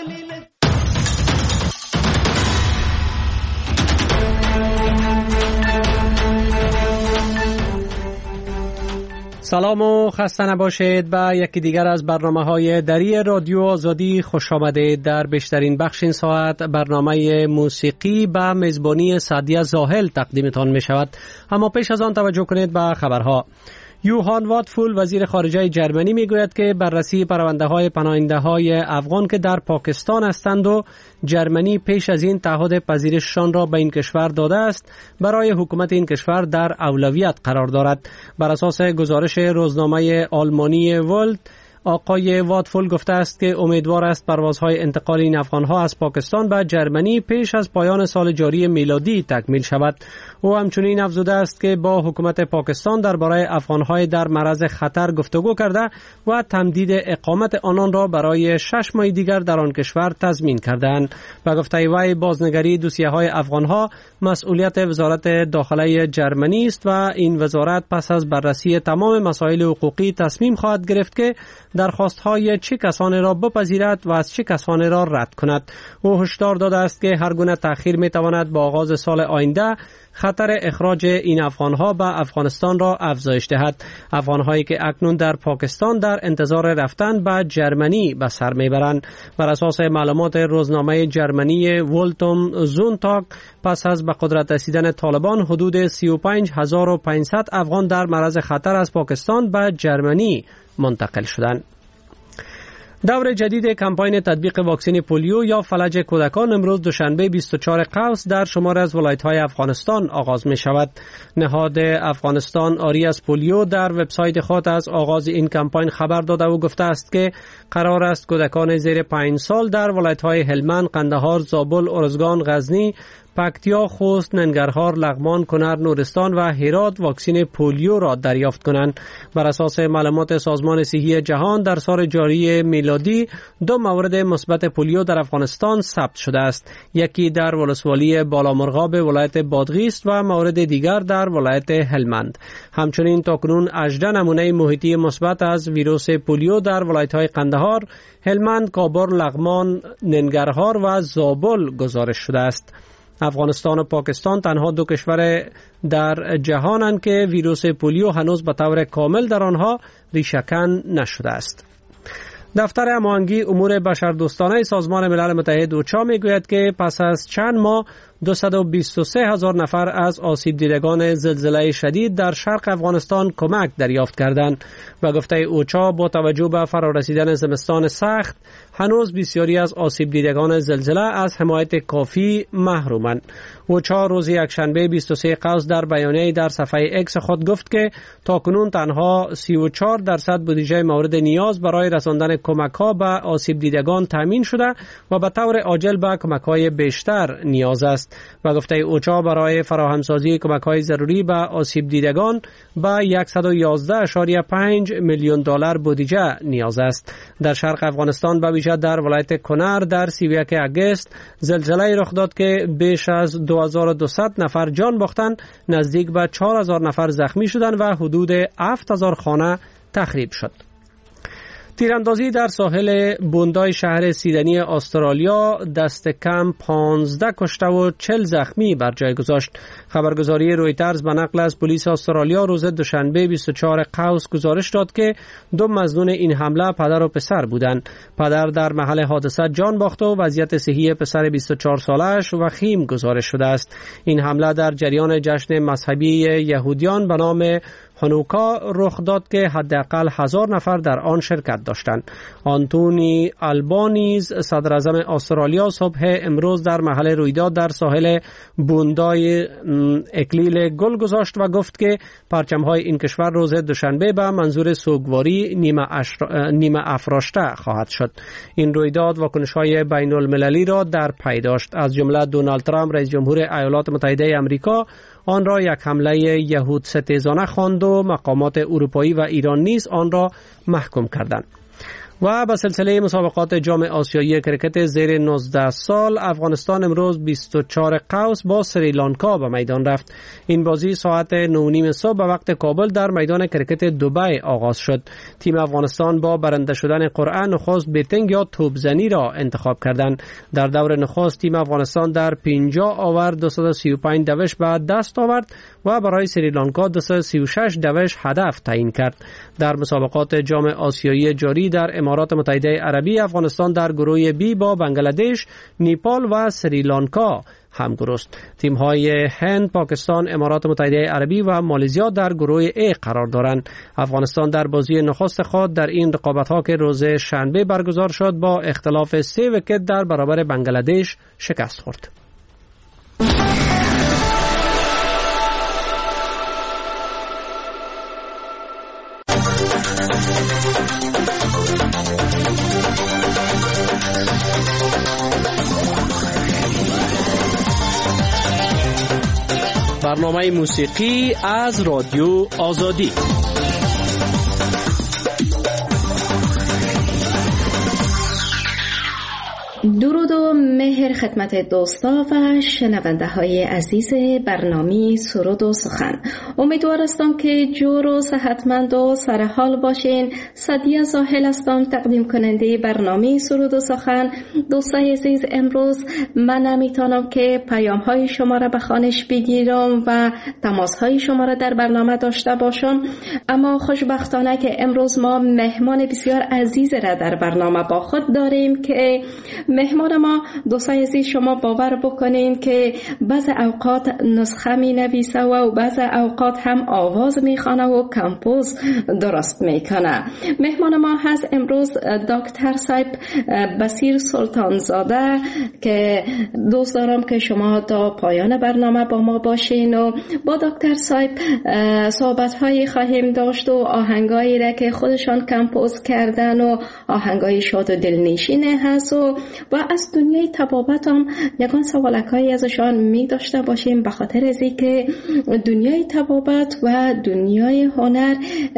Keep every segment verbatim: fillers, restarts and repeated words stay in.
سلام و خسته نباشید. به یکی دیگر از برنامه‌های دری رادیو آزادی خوش آمدید. در بیشترین بخش این ساعت برنامه موسیقی به میزبانی سعدیه زاهل تقدیمتان می شود. اما پیش از آن توجه کنید به خبرها. یوهان واتفول وزیر خارجه جرمنی میگوید که بررسی پرونده‌های پناهنده‌های افغان که در پاکستان هستند و جرمنی پیش از این تعهد پذیرششان را به این کشور داده است برای حکومت این کشور در اولویت قرار دارد. بر اساس گزارش روزنامه آلمانی ولت، آقای واتفول گفته است که امیدوار است پروازهای انتقال این افغانها از پاکستان به جرمنی پیش از پایان سال جاری میلادی تکمیل شود. او همچنین افزوده است که با حکومت پاکستان درباره افغانهای در معرض خطر گفتگو کرده و تمدید اقامت آنان را برای شش ماه دیگر در آن کشور تضمین کردند. به گفته وی بازنگری دوسیه‌های افغانها مسئولیت وزارت داخله جرمنی است و این وزارت پس از بررسی تمام مسائل حقوقی تصمیم خواهد گرفت که درخواست‌های چه کسانی را بپذیرد و از چه کسانی را رد کند. او هشدار داده است که هر گونه تأخیر می‌تواند با آغاز سال آینده خطر اخراج این افغانها به افغانستان را افزایش دهد. افغانهایی که اکنون در پاکستان در انتظار رفتن به جرمنی به سر میبرند. بر اساس معلومات روزنامه جرمنی ولتوم زونتاگ، پس از به قدرت رسیدن طالبان حدود سی و پنج هزار و پانصد افغان در معرض خطر از پاکستان به جرمنی منتقل شدند. دور جدید کمپاین تطبیق واکسن پولیو یا فلج کودکان امروز دوشنبه بیست و چهارم قوس در شمار از ولایت‌های افغانستان آغاز می شود. نهاد افغانستان آری از پولیو در وبسایت خود از آغاز این کمپاین خبر داده و گفته است که قرار است کودکان زیر پنج سال در ولایت‌های هلمند، قندهار، زابل، ارزگان، غزنی، پکتیا، خوست، ننگرهار، لغمان، کنر، نورستان و هرات واکسن پولیو را دریافت کنند. بر اساس معلومات سازمان صحی جهان در سال جاری میلادی دو مورد مثبت پولیو در افغانستان ثبت شده است. یکی در ولسوالی بالامرغاب ولایت بادغیس و مورد دیگر در ولایت هلمند. همچنین تاکنون هجده نمونه محیطی مثبت از ویروس پولیو در ولایت‌های قندهار، هلمند، کابل، لغمان، ننگرهار و زابل گزارش شده است. افغانستان و پاکستان تنها دو کشور در جهانند که ویروس پولیو هنوز به طور کامل در آنها ریشه‌کن نشده است. دفتر هماهنگی امور بشردوستانه سازمان ملل متحد اوچا میگوید که پس از چند ماه دویست و بیست و سه هزار نفر از آسیب دیدگان زلزله شدید در شرق افغانستان کمک دریافت کردند. و گفته اوچا با توجه به فرارسیدن زمستان سخت هنوز بسیاری از آسیب دیدگان زلزله از حمایت کافی محرومند. اوچا روز یکشنبه بیست و سوم قوس در بیانیه‌ای در صفحه اکس خود گفت که تاکنون تنها سی و چهار درصد بودجه مورد نیاز برای رساندن کمک‌ها به آسیب دیدگان تامین شده و به طور عاجل به کمک‌های بیشتر نیاز است. و گفته اوچا برای فراهمسازی کمک‌های ضروری به آسیب دیدگان به صد و یازده ممیز پنج میلیون دلار بودجه نیاز است. در شرق افغانستان به ویژه در ولایت کنر در سی و یک اگست زلزله رخ داد که بیش از دو هزار و دویست نفر جان باختند، نزدیک به چهار هزار نفر زخمی شدند و حدود هفت هزار خانه تخریب شد. تیراندازی در ساحل بوندای شهر سیدنی استرالیا دست کم پانزده کشته و چهل زخمی بر جای گذاشت. خبرگزاری رویترز به نقل از پلیس استرالیا روز دوشنبه بیست و چهارم قوس گزارش داد که دو مظنون این حمله پدر و پسر بودند. پدر در محل حادثه جان باخت و وضعیت صحی پسر بیست و چهار سالش وخیم گزارش شده است. این حمله در جریان جشن مذهبی یهودیان به نام هانوکا رخ داد که حداقل هزار نفر در آن شرکت داشتند. آنتونی آلبانیز صدر اعظم استرالیا صبح امروز در محل رویداد در ساحل بوندای اکلیل گل گذاشت و گفت که پرچم‌های این کشور روز دوشنبه به منظور سوگواری نیمه, اشرا... نیمه افراشته خواهد شد. این رویداد واکنش‌های بین المللی را در پی داشت. از جمله دونالد ترامپ رئیس جمهور ایالات متحده آمریکا آن را یک حمله یهود ستیزانه خواند و مقامات اروپایی و ایران نیز آن را محکوم کردند. و به سلسله مسابقات جام آسیایی کرکت زیر نوزده سال افغانستان امروز بیست و چهار قوس با سریلانکا به میدان رفت. این بازی ساعت نه و نیم صبح به وقت کابل در میدان کرکت دبی آغاز شد. تیم افغانستان با برنده شدن قرعه نخست بیتینگ یا توپزنی را انتخاب کردند. در دور نخست تیم افغانستان در پنجاه آور دویست و سی و پنج دوش به دست آورد و برای سریلانکا دویست و سی و شش دوش هدف تعیین کرد. در مسابقات جام آسیایی جاری در امارات متحده عربی افغانستان در گروه بی با بنگلادش، نیپال و سریلانکا همگرو است. تیم‌های هند، پاکستان، امارات متحده عربی و مالزیا در گروه ای قرار دارند. افغانستان در بازی نخست خود در این رقابت‌ها که روز شنبه برگزار شد با اختلاف سه ویکت در برابر بنگلادش شکست خورد. برنامه موسیقی از رادیو آزادی. درود و مهر خدمت دوستا و شنونده های عزیز برنامه سرود و سخن. امیدوار هستم که جور و صحتمند و سرحال باشین. سعدیه زاهل هستم، تقدیم کننده برنامه سرود و سخن. دوستای عزیز، امروز من نمیتونم که پیام های شما را به خوانش بگیرم و تماس های شما را در برنامه داشته باشم، اما خوشبختانه که امروز ما مهمان بسیار عزیز را در برنامه با خود داریم که مهمان ما دوستای عزیز شما باور بکنین که بعض اوقات نسخه می نویسه و بعض اوقات هم آواز می خوانه و کمپوز درست می کنه. مهمان ما هست امروز دکتر صاحب بصیر سلطانزاده که دوست دارم که شما تا پایان برنامه با ما باشین و با دکتر صاحب صحبت هایی خواهیم داشت و آهنگایی را که خودشان کمپوز کردن و آهنگای شاد و دلنشینه هست و و از دنیای طبابت هم یکان سوالکایی ازشان می داشته باشیم، به خاطر از اینکه دنیای طبابت و دنیای هنر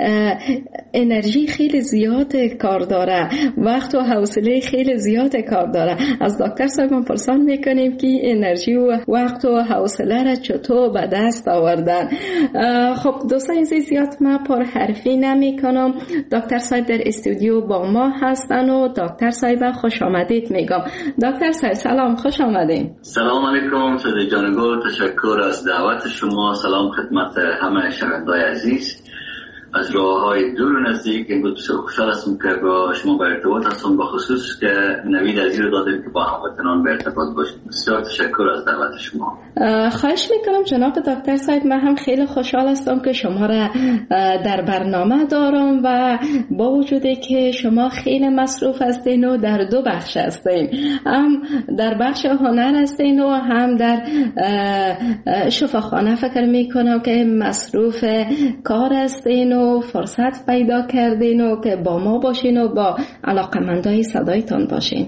انرژی خیلی زیاد کار داره، وقت و حوصله خیلی زیاد کار داره. از دکتر صاحب پرسان میکنیم که انرژی و وقت و حوصله را چطور به دست آوردن. خب دوستان عزیز، زیاد من پر حرفی نمی کنم. دکتر صاحب در استودیو با ما هستن و دکتر صاحب خوش آمدید میگم. دکتر صاحب سلام، خوش آمدین. سلام علیکم سید جانگو، تشکر از دعوت شما. سلام خدمت همه شنوندگان عزیز از راه‌های دور و نزدیک. امروز بسیار خوشحال هستم که با شما به ارتباط هستم، با خصوص که نوید عزیز رو دادیم که با هموطنان به ارتباط باشیم. بسیار تشکر از دعوت شما. خواهش میکنم جناب دکتر صاحب، من هم خیلی خوشحال هستم که شما را در برنامه دارم و با وجودی که شما خیلی مصروف هستین و در دو بخش هستین، هم در بخش هنر هستین و هم در شفاخانه فکر میکنم که مصروف کار هستین و فرصت پیدا کردین و که با ما باشین و با علاقمندای صدایتان باشین.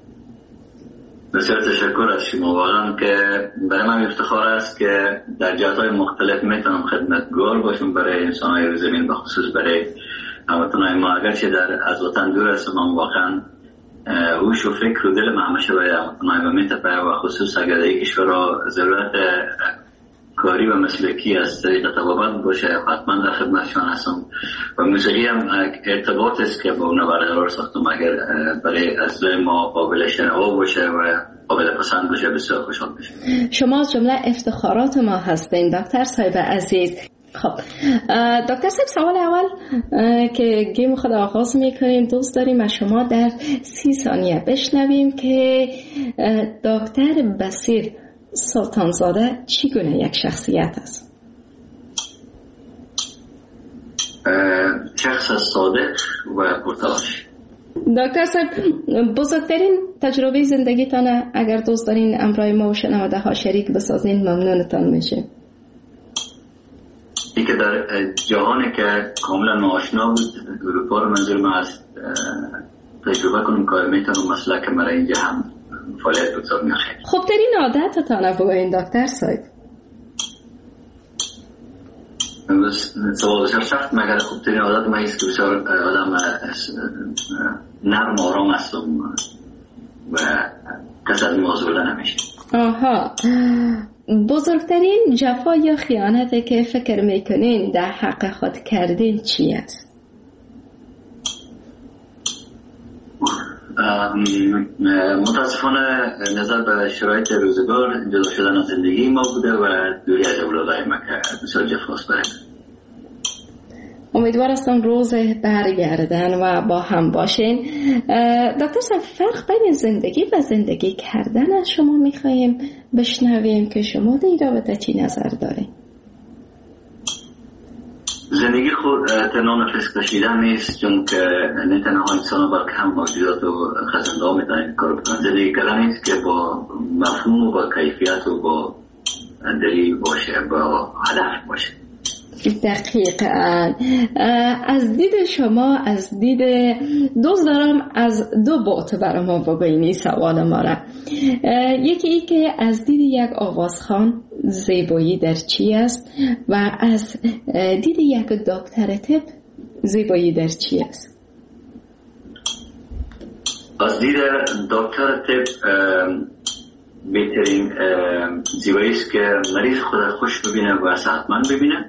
بسیار تشکر از شما. واقعا که برای من افتخار است که در جهات‌های مختلف میتونم خدمتگار باشم برای انسان‌های روی زمین، به خصوص برای هموطنان ما. اگرچه در از وطن دور هستم، اما واقعا هوش و فکر و دل من همیشه برای هموطنان ما میتپه و خصوص اگر در کشور را ضرورت کاری و مسلکی از طریق طبابت باشه، حتما در خدمتشان هستم. و موسیقی هم ارتباط است که با اون برقرار ساختم. اگر برای اصل ما قابل شنوا باشه و قابل پسند باشه، بسیار خوشحال میشم. شما از جمله افتخارات ما هستین دکتر صاحب عزیز. خب دکتر صاحب، سوال اول که گیم خود آغاز میکنیم، دوست داریم از شما در سی ثانیه بشنویم که دکتر بصیر سلطانزاده چی گونه یک شخصیت است؟ شخص صادق و پرتلاش. دکتر صاحب، بزرگترین تجربه زندگیتانه اگر دوست دارین امرای ما و شنونده ها شریک بسازین ممنونتان میشه. این که در جهانی که کاملا ناآشنا بود، اروپا رو منظور ما از تجربه کنم که میتونم مسلک مرا اینجا هم فعالیت بگذار میخواه. خب ترین عادتتانه بگوین دکتر صاحب. سوال شخص مگر خوبترین عادت من است که بسیار آدم نرم آرام هستم و کس از موضوع نمیشه. آها، بزرگترین جفا یا خیانتی که فکر میکنین در حق خود کردین چی است؟ متاسفانه نظر به شرایط روزگار جدا شدن از زندگی ما بوده و دوری از اولادای ما که بسیار جفاست برای. امیدوار هستم روز برگردن و با هم باشین. دکتر صاحب، فرق بین زندگی و زندگی کردن از شما میخواییم بشنویم که شما در این رابطه چی نظر دارین؟ زندگی خود تنها نفس کشیدن نیست، چون که نه تنها انسان ها بلکه هم موجودات و خزنده ها میتونن کار بکنن. زندگی کردن نیست که با مفهوم و با کیفیت و با دلیل باشه، با هدف باشه. دقیقاً. از دید شما، از دید دوست دارم از دو بعد برای ما بگوینی سوال ما را. یکی ای که از دید یک آوازخوان زیبایی در چی است و از دید یک دکتر طب زیبایی در چی است؟ از دید دکتر طب بهترین زیبایی است که مریض خود خوش ببینه و صحتمند ببینه،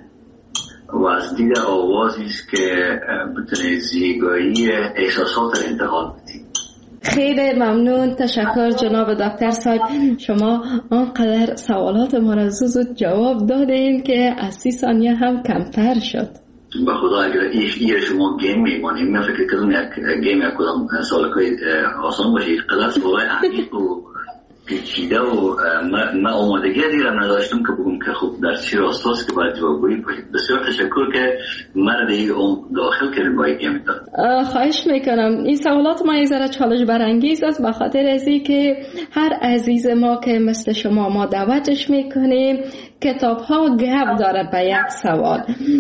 و از دید آوازی است که بتونه زیبایی احساسات را انتقال بده. خیلی ممنون، تشکر جناب دکتر صاحب. شما آنقدر سوالات ما را زود جواب دادین که از سی ثانیه هم کمتر شد. به خدا اگر این شما گیم میمانیم، من فکر کردم یک گیم یک کدام سالکای آسان باشه، قدر سوالای عمیق و پیچیده و من آمادگی دیرم نداشتم که بگم که خب در چی راستاست که باید جوابگویی باشید. بسیار تشکر که مرد این داخل کردیم با این گیم داد. خواهش میکنم. این سوالات ما یک ذره چالش برانگیز است، بخاطر از این که هر عزیز ما که مثل شما ما دعوتش میکنیم کتاب ها گپ داره به یک سوال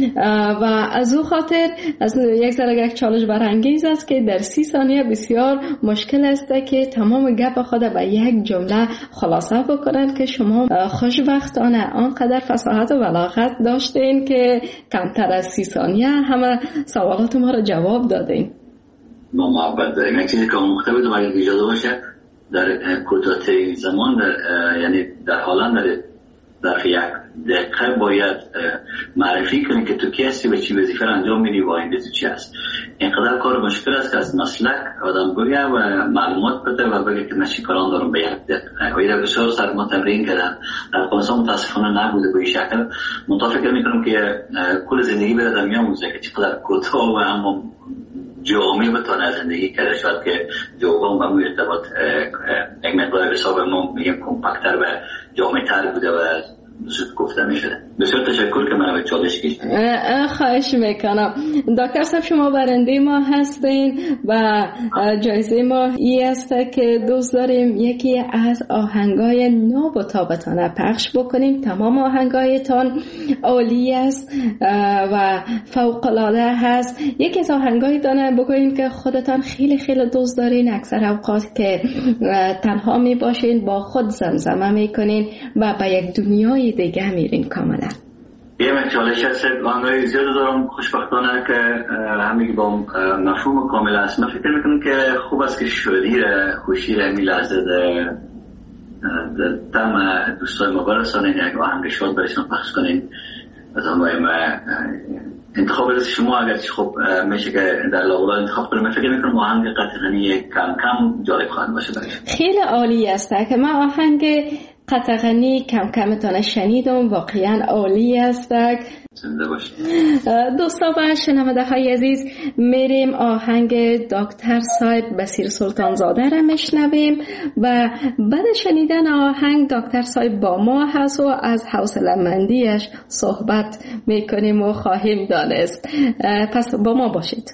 و از او خاطر از یک ذره یک چالش برانگیز است که در سی ثانیه بسیار مشکل است که تمام گپ خود به یک جمله خلاصه بکنن که شما خوشبختانه آنقدر فصاحت و بلاغت داشتین که کمتر از سی ثانیه همه سوالات ما را جواب دادین. ما محبت داریم. یک چیزی که مختلف دو اگر اجازه باشه در کوتاه‌ترین زمان در یعنی در حالا در در یک دقیقه باید معرفی کنی که تو کی هستی و چی وظیفه انجام میدی و آینده تو چی هست. اینقدر کار مشکل است که از مسلک آدم بگه و معلومات بده و بگه که من چی کاران دارم به یک دقیقه. و این بسیار سر ما تمرین کردن. در افغانستان متاسفانه نبوده به این شکل. منتها فکر میکنم که کل زندگی به آدم میآموزه که چقدر کوتاه و اما جامعه بتونه زندگی کرده، شاید که جوابم با موی ارتباط یک مقدار حساب ما میگم کمپکتر و جامعه تر بوده و زود گفته میشده. بسیار تشکر که من به چالش کشیدم. خواهش میکنم. دکتر صاحب شما برنده ما هستین و جایزه ما این است که دوست داریم یکی از آهنگای نو تابتانه پخش بکنیم. تمام آهنگایتان عالی است و فوق العاده هست. یکی از آهنگای دانه بگوین که خودتان خیلی خیلی دوست دارین، اکثر اوقات که تنها می باشین با خود زمزمه میکنین و به یک دنیای دیگه میرین کاملا. یه من چالش هست آنگاهی زیاد دارم خوشبختانه که همه با مفهوم کامل است. من فکر میکنم که خوب است که شادی را خوشی را می لحظه در تم دوستای ما برسانین، یک آهنگ شاد برشان پخش کنین. از آنگاهی من انتخاب از شما اگر خب میشه که در لاغولا انتخاب کنیم. من فکر میکنم آهنگ قطغنی کم کم جالب خواهد باشه برشان. خیلی عالی است که من آهنگ قطغنی کم کمتان شنیدم، واقعا عالی است. زنده باشید دوستان و شنونده های عزیز، میریم آهنگ دکتر صاحب بصیر سلطانزاده را میشنویم و بعد شنیدن آهنگ دکتر صاحب با ما هست و از حوصله مندیش صحبت میکنیم و خواهیم دانست. پس با ما باشید.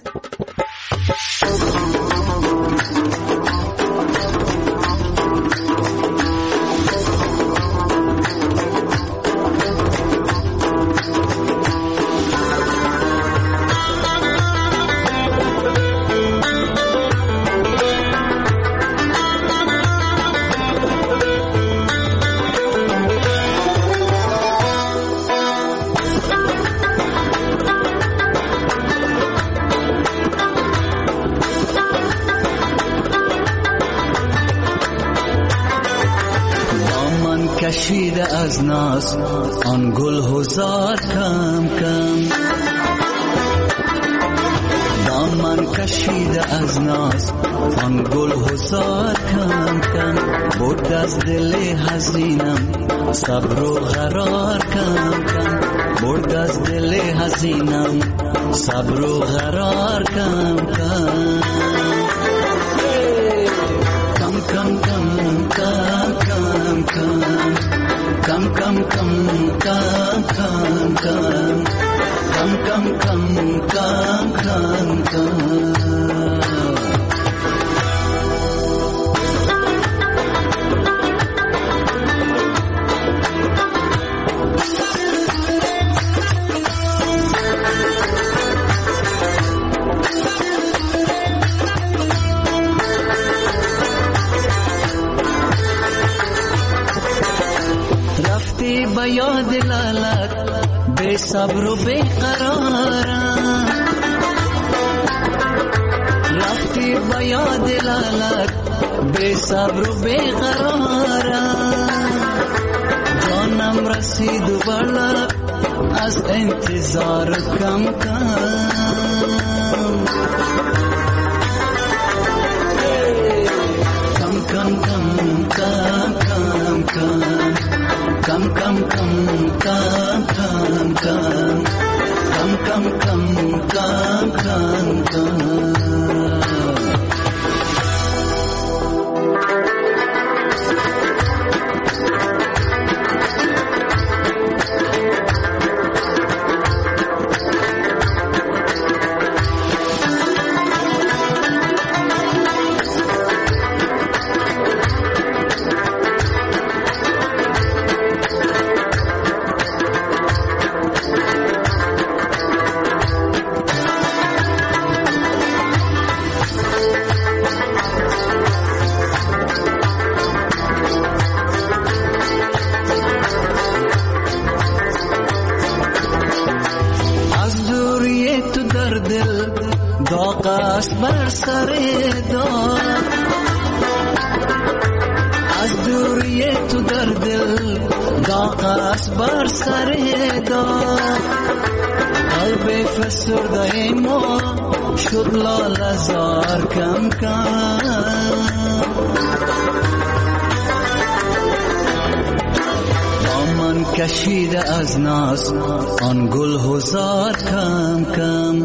کشیده از ناز آن گل هزار کم کم، دامن کشیده از ناز آن گل هزار کم کم، برد از دل حزینم صبر و قرار کم کم، برد از دل حزینم صبر و قرار کم کم. کم کم کم کم کم کم کم کم کم کم کم کم کم کم کم کم. رفتی با یاد لالت بے صبر و بے قرارم، رفتی با یاد لالت بے صبر و بے قرارم، جانم رسید و بالا از انتظار کم کم. کم کم کم کم کم کم کم کم کم کم کم کم کم کم کم کم. بر سر دار از دوری تو در دل داغ است بر سر دار، قلب فسرده ما شد لاله زار کم کم. دامن کشیده از ناز آن گل هزار کم کم،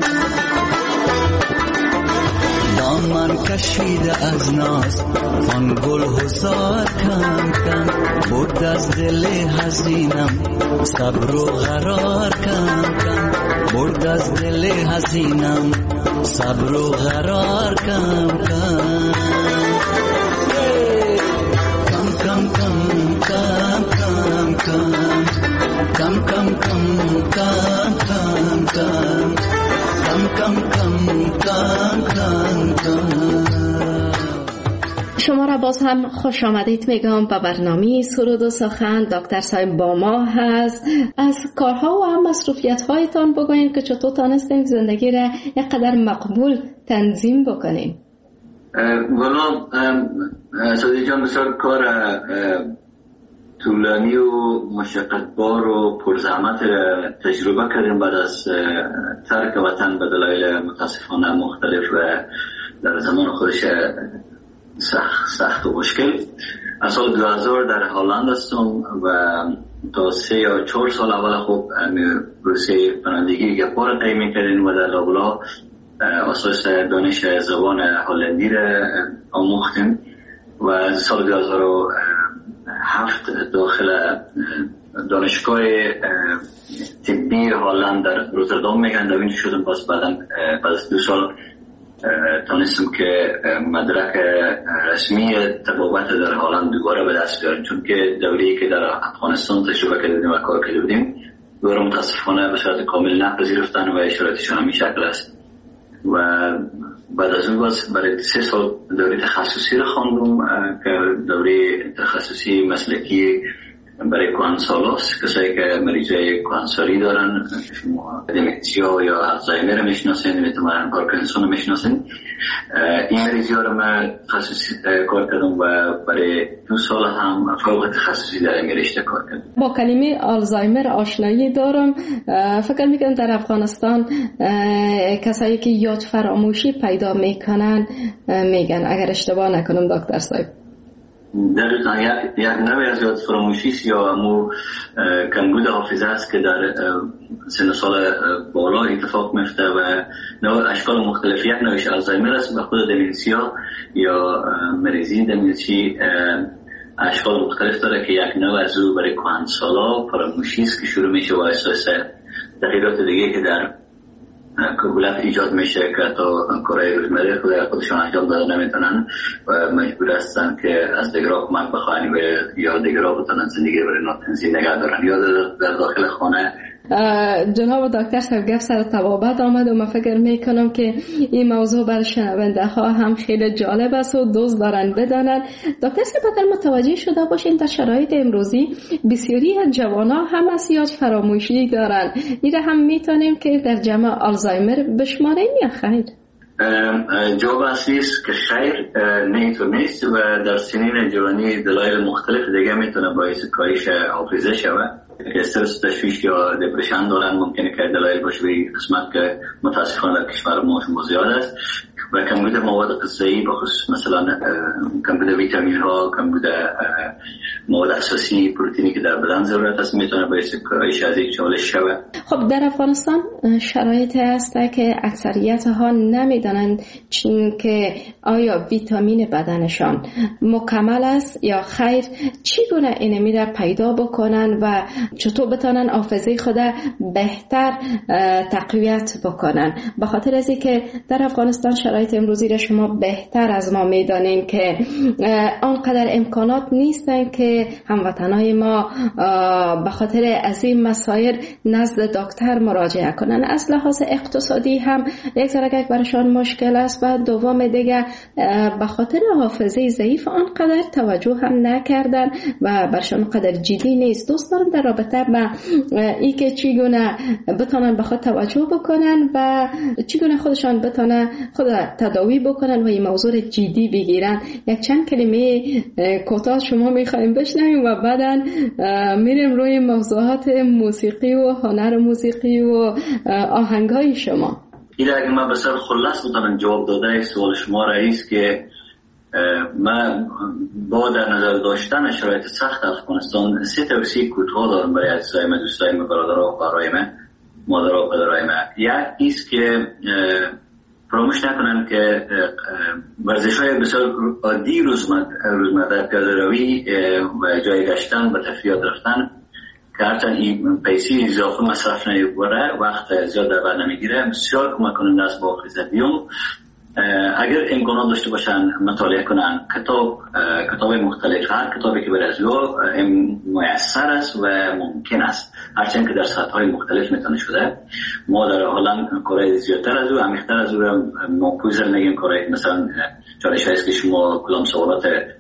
دامن کشیده از ناز آن گل هزار کم کم، برد از دل حزینم صبر و قرار کم کم، برد از دل حزینم صبر و قرار کم کم. کم کم کم کم کم کم کم کم کم کم کم کم کم کم کم کم. شما را باز هم خوش آمدید میگم به برنامه سرود و سخن. دکتر صاحب با ما هست. از کارها و مصروفیت هایتان بگوین که چطور تانستیم زندگی را یک قدر مقبول تنظیم بکنیم. والا صدیق جان بسیار کار طولانی و مشقتبار و پرزحمت تجربه کردیم بعد از ترک وطن به دلایل متاسفانه مختلف و در زمان خودش سخت, سخت و مشکل. از سال دو هزار در هلند هستم و تا سه یا چهار سال اول خوب روسیه پناهندگی گپا را طی می‌کردیم و در لابلا اساس دانش زبان هلندی را آموختیم و سال دو هزار و هفت داخل دانشگاه طبی هلند در روتردام میگن دوین شدم. باز بعدم بعد از دو سال تانستم که مدرک رسمی طبابت در هلند دوباره به دست بیارم، چون که دوره‌ای که در افغانستان تجربه کردیم و کار کرده بودیم دوباره متاسفانه به صورت کامل نپذیرفتن و اشاراتشان همین شکل است. و بعد از اون باز برای سه سال دوره تخصصی را خواندم که دوره تخصصی مسلکی برای کوانسالوس، کسایی که مریضای کوانسالی دارن، دمنسیا یا الزایمر میشناسین، میتونن پارکینسون میشناسین. این مریضی ها رو من تخصصی کار کردم و برای دو سال هم فوق تخصصی در این رشته کار کردم. با کلمه آلزایمر آشنایی دارم. فکر میکنم در افغانستان کسایی که یاد فراموشی پیدا میکنن میگن، اگر اشتباه نکنم دکتر صاحب. دقیقا یک نوع از یاد فراموشی یا امو کمبود حافظه است که در سن سال بالا اتفاق میفته و نوع اشکال مختلف. یک نوعش آلزایمر است و خود دمنسیا یا مریضی دمنسی اشکال مختلف داره که یک نوع از او برای کهنسالا فراموشی است که شروع میشه و اساس تغییرات دیگه که در کهولت ایجاد میشه که تا کارهای روزمره خودشان انجام داده نمیتونن و مجبور هستن که از دیگرها کمک بخواهن و یا دیگرها بتونن زندگی برای تنظیم نگه دارن یا در داخل خانه. جناب دکتر صاحب گفت سر طبابت آمد و من فکر میکنم که این موضوع برای شنونده ها هم خیلی جالب است و دوست دارن بدانن. دکتر صاحب اگر متوجه شده باشین در شرایط امروزی بسیاری از جوانا هم از یاد فراموشی دارن، این هم میتونیم که در جمع آلزایمر بشماریم یا خیر؟ جواب اصلی است که خیر، نه تو نیست و در سنین جوانی دلایل مختلف دیگه میتونه باعث کاهش حافظه شود. استرس، تشویش یا دپرشن دارن، ممکنه که دلایل باشه به قسمت که متاسفانه در کشور ما شما زیاد است و کمبود مواد غذایی بخصوص مثلا کمبود ویتامین ها، کمبود مواد اساسی پروتئینی که در بدن ضرورت است میتونه باعث کاهش از این چالش شود. خب در افغانستان شرایطی هست که اکثریت ها نمیدانند که آیا ویتامین بدنشان مکمل است یا خیر، چگونه اینو میره پیدا بکنن و چطور بتونن حافظه خود بهتر تقویت بکنن. به خاطر از اینکه در افغانستان شرایط امروزی را شما بهتر از ما میدانین که آنقدر امکانات نیستن که هموطنای ما به خاطر از این مسائل نزد دکتر مراجعه کنن. از لحاظ اقتصادی هم یک ذره برایشان مشکل است و دوم دیگه به خاطر حافظه ضعیف آنقدر توجه هم نکردن و برشان قدر جدی نیست. دوست دارم در رابطه با این که چگونه بتونن به خود توجه بکنن و چگونه خودشان بتونن خود تداوی بکنن و این موضوع جدی بگیرن. یک چند کلمه کوتاه شما میخوایم بشنویم و بعدن میریم روی موضوعات موسیقی و هنر موسیقی و آهنگای شما. این اگه من بسیار خلاص بتونم جواب داده سوال شما رئیس که من با در نظر داشتن شرایط سخت افغانستان سه توصیه کوتاه دارم برای عزیزای من، دوستای من، برادرها و خواهرای من، مادرها و پدرای من. یک ایست که فراموش نکنن که ورزش‌های بسیار عادی روزمره، پیاده روی و جای گشتن و تفریحات رفتن که هرچند این پیسی اضافه مصرف نمیبره، وقت زیاد در بر نمیگیره، بسیار کمک کننده است با حافظه. بیوم اگر امکانات داشته باشن مطالعه کنن کتاب کتاب مختلف، هر کتابی که برای از او میسر است و ممکن است، هرچند که در سطح‌های مختلف میتونه شده. ما در حالا کارهای زیادتر از او، عمیق‌تر از او را ناپویزر نگیم. کارهای مثلا چالش هست که شما کدام سوالات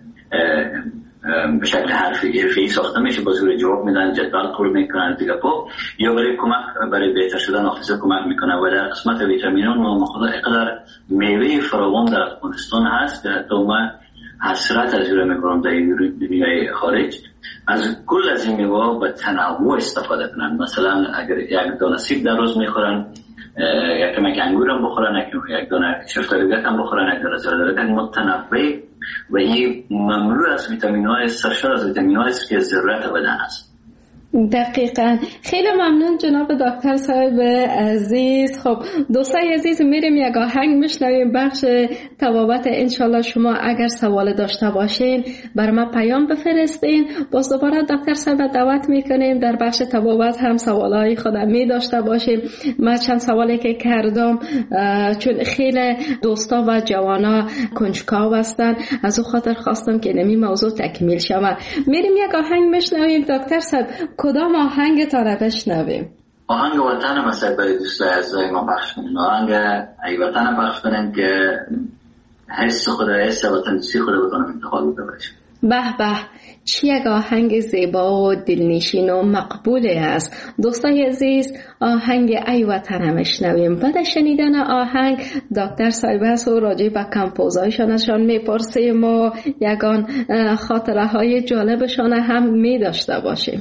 به شکل حرفی ساخته میشه با زور جواب میدن، جدول پر میکنن دیگه پا یا برای کمک برای بهتر شدن حافظه کمک میکنه. و در قسمت ویتامینان ما خدا اقدار میوه فراوان در افغانستان هست که حتی من حسرت از اون میکنم در دنیای خارج از کل از این میوه به تنوع استفاده کنن. مثلا اگر یک دانه سیب در روز میخورن، یک کمک انگور هم بخورن، یک دانه شفتالوگت هم بخورن، یک دانه زردالو متنوع و این مملو از ویتامین های، سرشار از ویتامین های است که ضرورت بدن است. دقیقاً. خیلی ممنون جناب دکتر صاحب عزیز. خب دوستای عزیز میریم یک آهنگ میشنویم، بخش طبابت. انشالله شما اگر سوال داشته باشین بر ما پیام بفرستین، باز دوباره دکتر صاحب دعوت میکنیم در بخش طبابت هم سوالای خودم می داشته باشیم. من چند سوالی که کردم چون خیلی دوستا و جوانا کنجکاو هستن، از او خاطر خواستم که نمی موضوع تکمیل شود. میریم یک آهنگ میشنویم. دکتر صاحب کدام آهنگ تا رو بشنویم؟ آهنگ وطن مثلا برای دوستای عزیزای ما پخش کنیم. آهنگ ای وطن پخش کنیم که حس خود، حس وطن دوستی خود بتونم انتقال بده باشیم. به به، چه یک آهنگ زیبا و دلنشین و مقبولی است. دوستای عزیز، آهنگ ای وطنم شنویم. بعد از شنیدن آهنگ دکتر سایبس و راجع به کمپوزایشان ازشان میپرسیم و یگان خاطره های جالبشان هم می داشته باشیم.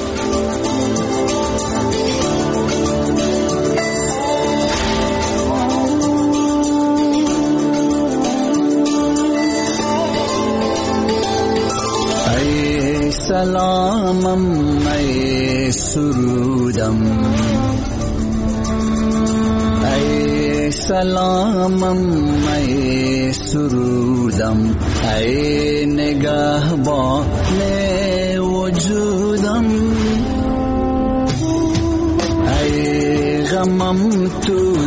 سلامم ای سرودم، ای سلامم ای سرودم، ای نگهبان وجودم، ای غمم تو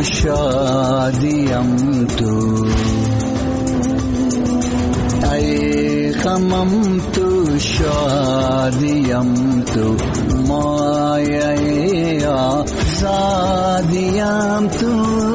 شادیم تو، ای غمم تو شادیم تو، مایه آزادیم تو،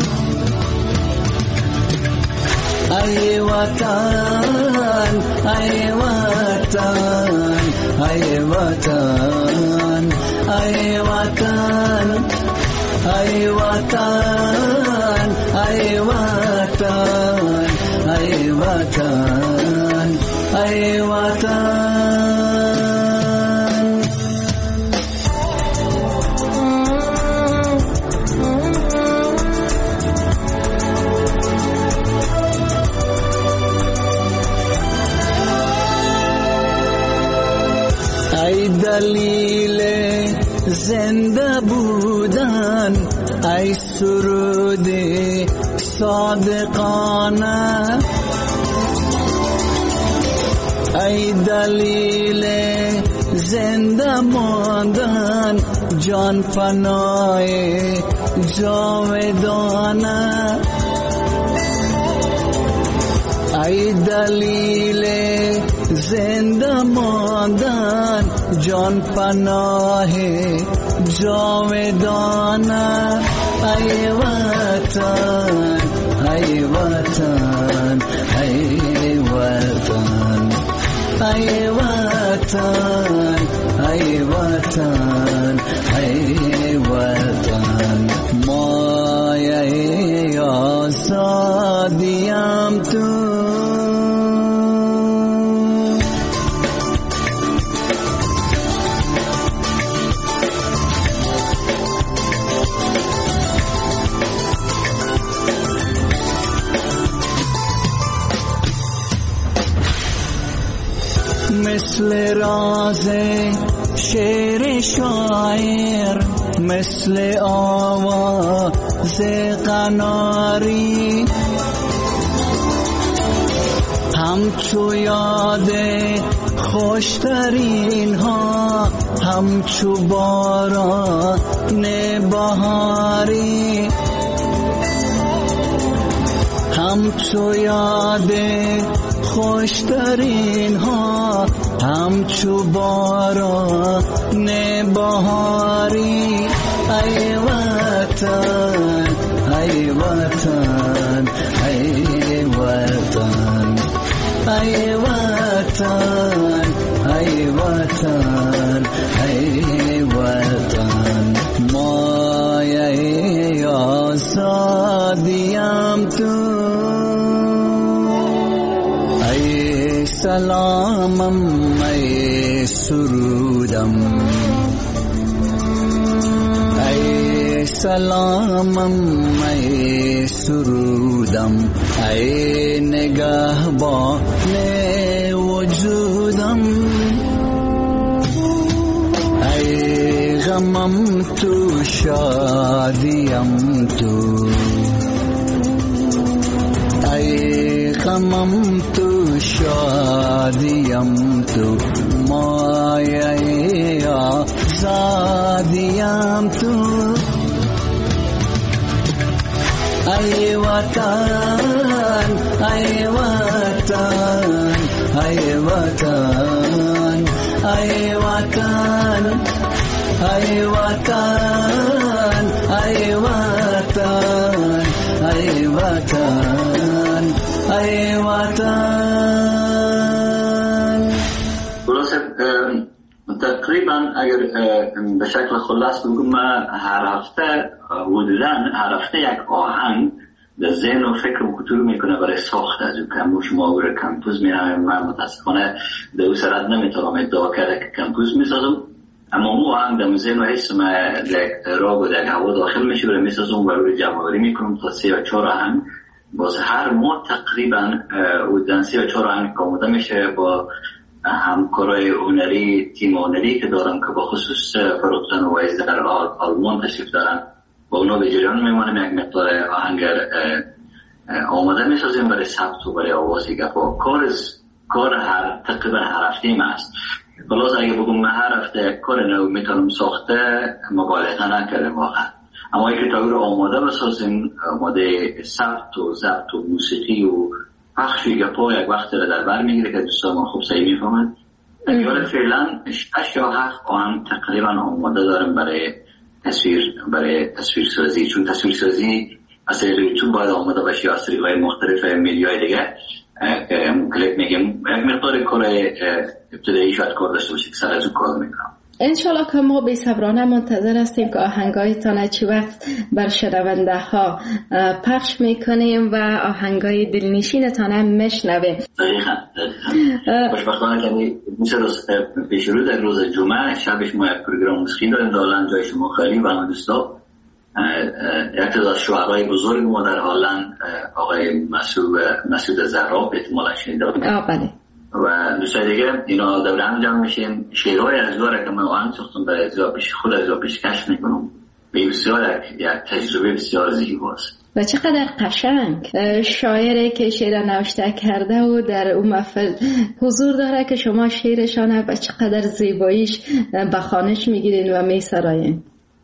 ای وطن ای وطن ای وطن ای وطن ای وطن ای وطن ای وطن ای وطن. ای دلیل زنده بودن، ای سرود صادقانه، ای دلیل زنده ماندن، جان پناه جاودانه، ای دلیل زنده ماندن، جان پناه جاودانه، ای وطن ای وطن ای وطن ای وطن ای وطن ای وطن، مایه آزادیم تو، مثل راز شعر شاعر، مثل آواز قناری، همچو یاد خوشترین ها، همچو باران بهاری، همچو یاد خوشترین ها، همچو باران بهاری، ای وطن ای وطن ای وطن ای وطن ای وطن ای وطن، مایه آزادیم تو، ای سلامم ای سرودم، ای سلامم ای سرودم، ای نگهبان وجودم، ای غمم تو شادیم تو، ای غمم تو شادیم تو، مایه آزادیم تو، ای وطن ای وطن ای وطن ای وطن ای وطن ای وطن ای وطن ای وطن. تقریبا اگر به شکل خلاص بگم من هر هفته حدوداً هر هفته یک آهنگ در ذهن و فکر و کتور میکنه برای ساخت از او کمبوش ما بر کمپوز میرم. من متاسفانه در او سرعت نمیتونم ادعا کرده که کمپوز میسازم، اما مو آهنگ در ذهن و حس ما در راگ و در هوا داخل میشه برای میسازم و روی جمع‌آوری میکنم تا سه یا چهار آهنگ. باز هر ماه تقریبا حدوداً سه یا چهار آهنگ آماده میشه با همکارای هنری، تیم هنری که دارم که با خصوص فروختن و ویز در آلمان تشریف دارن، با اونا به جریان میمانیم. یک مقدار آهنگ آماده میسازیم برای ثبت و برای آوازی گفا. کار کار هر تقریبا هر هفته ایم است. خلاص اگه بگم من هر هفته کار نو میتونم ساخته مبالغه نکردم واقعا، اما اگه تا رو آماده بسازیم، آماده ثبت و ضبط و موسیقی و پخشی گپا یک وقت را در بر میگیره که دوستان ما خوب صحیح میفهمند. اگر فعلا شش یا هفت آهنگ تقریبا آماده دارم برای تصویر برای تصویر سازی، چون تصویر سازی از یوتیوب باید آماده باشه یا از طریق‌های مختلف میدیای دیگه که کلیپ میگم یک مقدار کار ابتدایی شاید کار داشته باشه که سر از اون کار میکنم. انشالله که ما بی صبرانه منتظر هستیم که آهنگایتان چی وقت بر شنونده ها پخش میکنیم و آهنگای دلنشینتان هم میشنویم. دقیقاً دقیقاً خوشبختانه که میشه روز پیش رو در روز جمعه شبش ما یک پروگرام موسیقی داریم در هلند جای شما خیلی و همه دوستا. یک از شعرهای بزرگ ما در هلند آقای مسعود مسعود زراب احتمالاً شنیده بودید. بله. و دوستای دیگه اینا دوره هم جمع میشیم. شعرهای از داره که من آهنگ ساختم برای اجرا پیش خود اجرا پیشکش میکنم. به بسیار یک تجربه بسیار زیباست و چقدر قشنگ. شاعری که شعر نوشته کرده و در اون محفل حضور داره که شما شعرشانه و چقدر زیباییش به خوانش میگیرین و میسراین.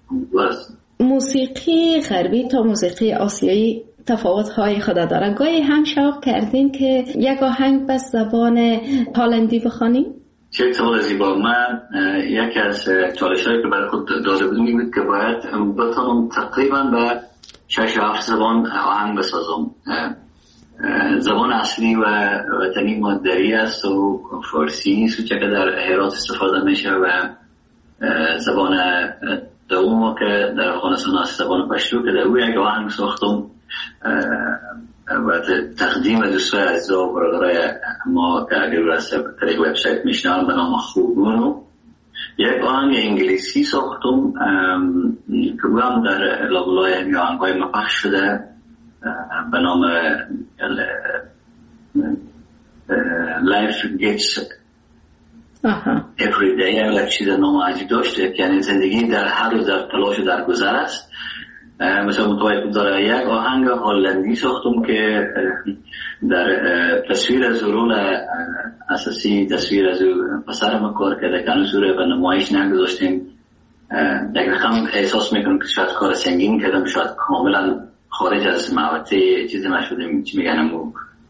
موسیقی غربی تا موسیقی آسیایی تفاوت‌های خود داره. گاهی هم شوق کردین که یک آهنگ به زبان هلندی بخوانیم؟ چه سوال زیبا. من یکی از چالش‌هایی که برای خود داده بودم این بود که باید بتونم تقریبا به شش هفت زبان آهنگ بسازم. زبان اصلی و وطنی ما دری است و فارسی نیست و چه که در هرات استفاده میشه و زبان دوم که در افغانستان است زبان پشتو که در او یک آهنگ ساختم و تقدیم دوستای عزیزا و برادرای ما که اگر از طریق وبسایت میشنن به نام خوبونو یک آهنگ انگلیسی ساختم که او هم در لابلای آهنگای ما پخش شده به نام Life Gets Every Day. یک چیز نام عجیب داشته که یعنی زندگی در هر روز در تلاش و در گذر است. مثلا متوجه داره یک آهنگ هلندی ساختم که در تصویر از رول اساسی تصویر از پسر ما کار کرده که هنوز رو به نمایش نگذاشتیم. یک رقم احساس میکنم که شاید کار سنگین کردم، شاید کاملا خارج از محوطه چیزی ما شدیم چی میگن و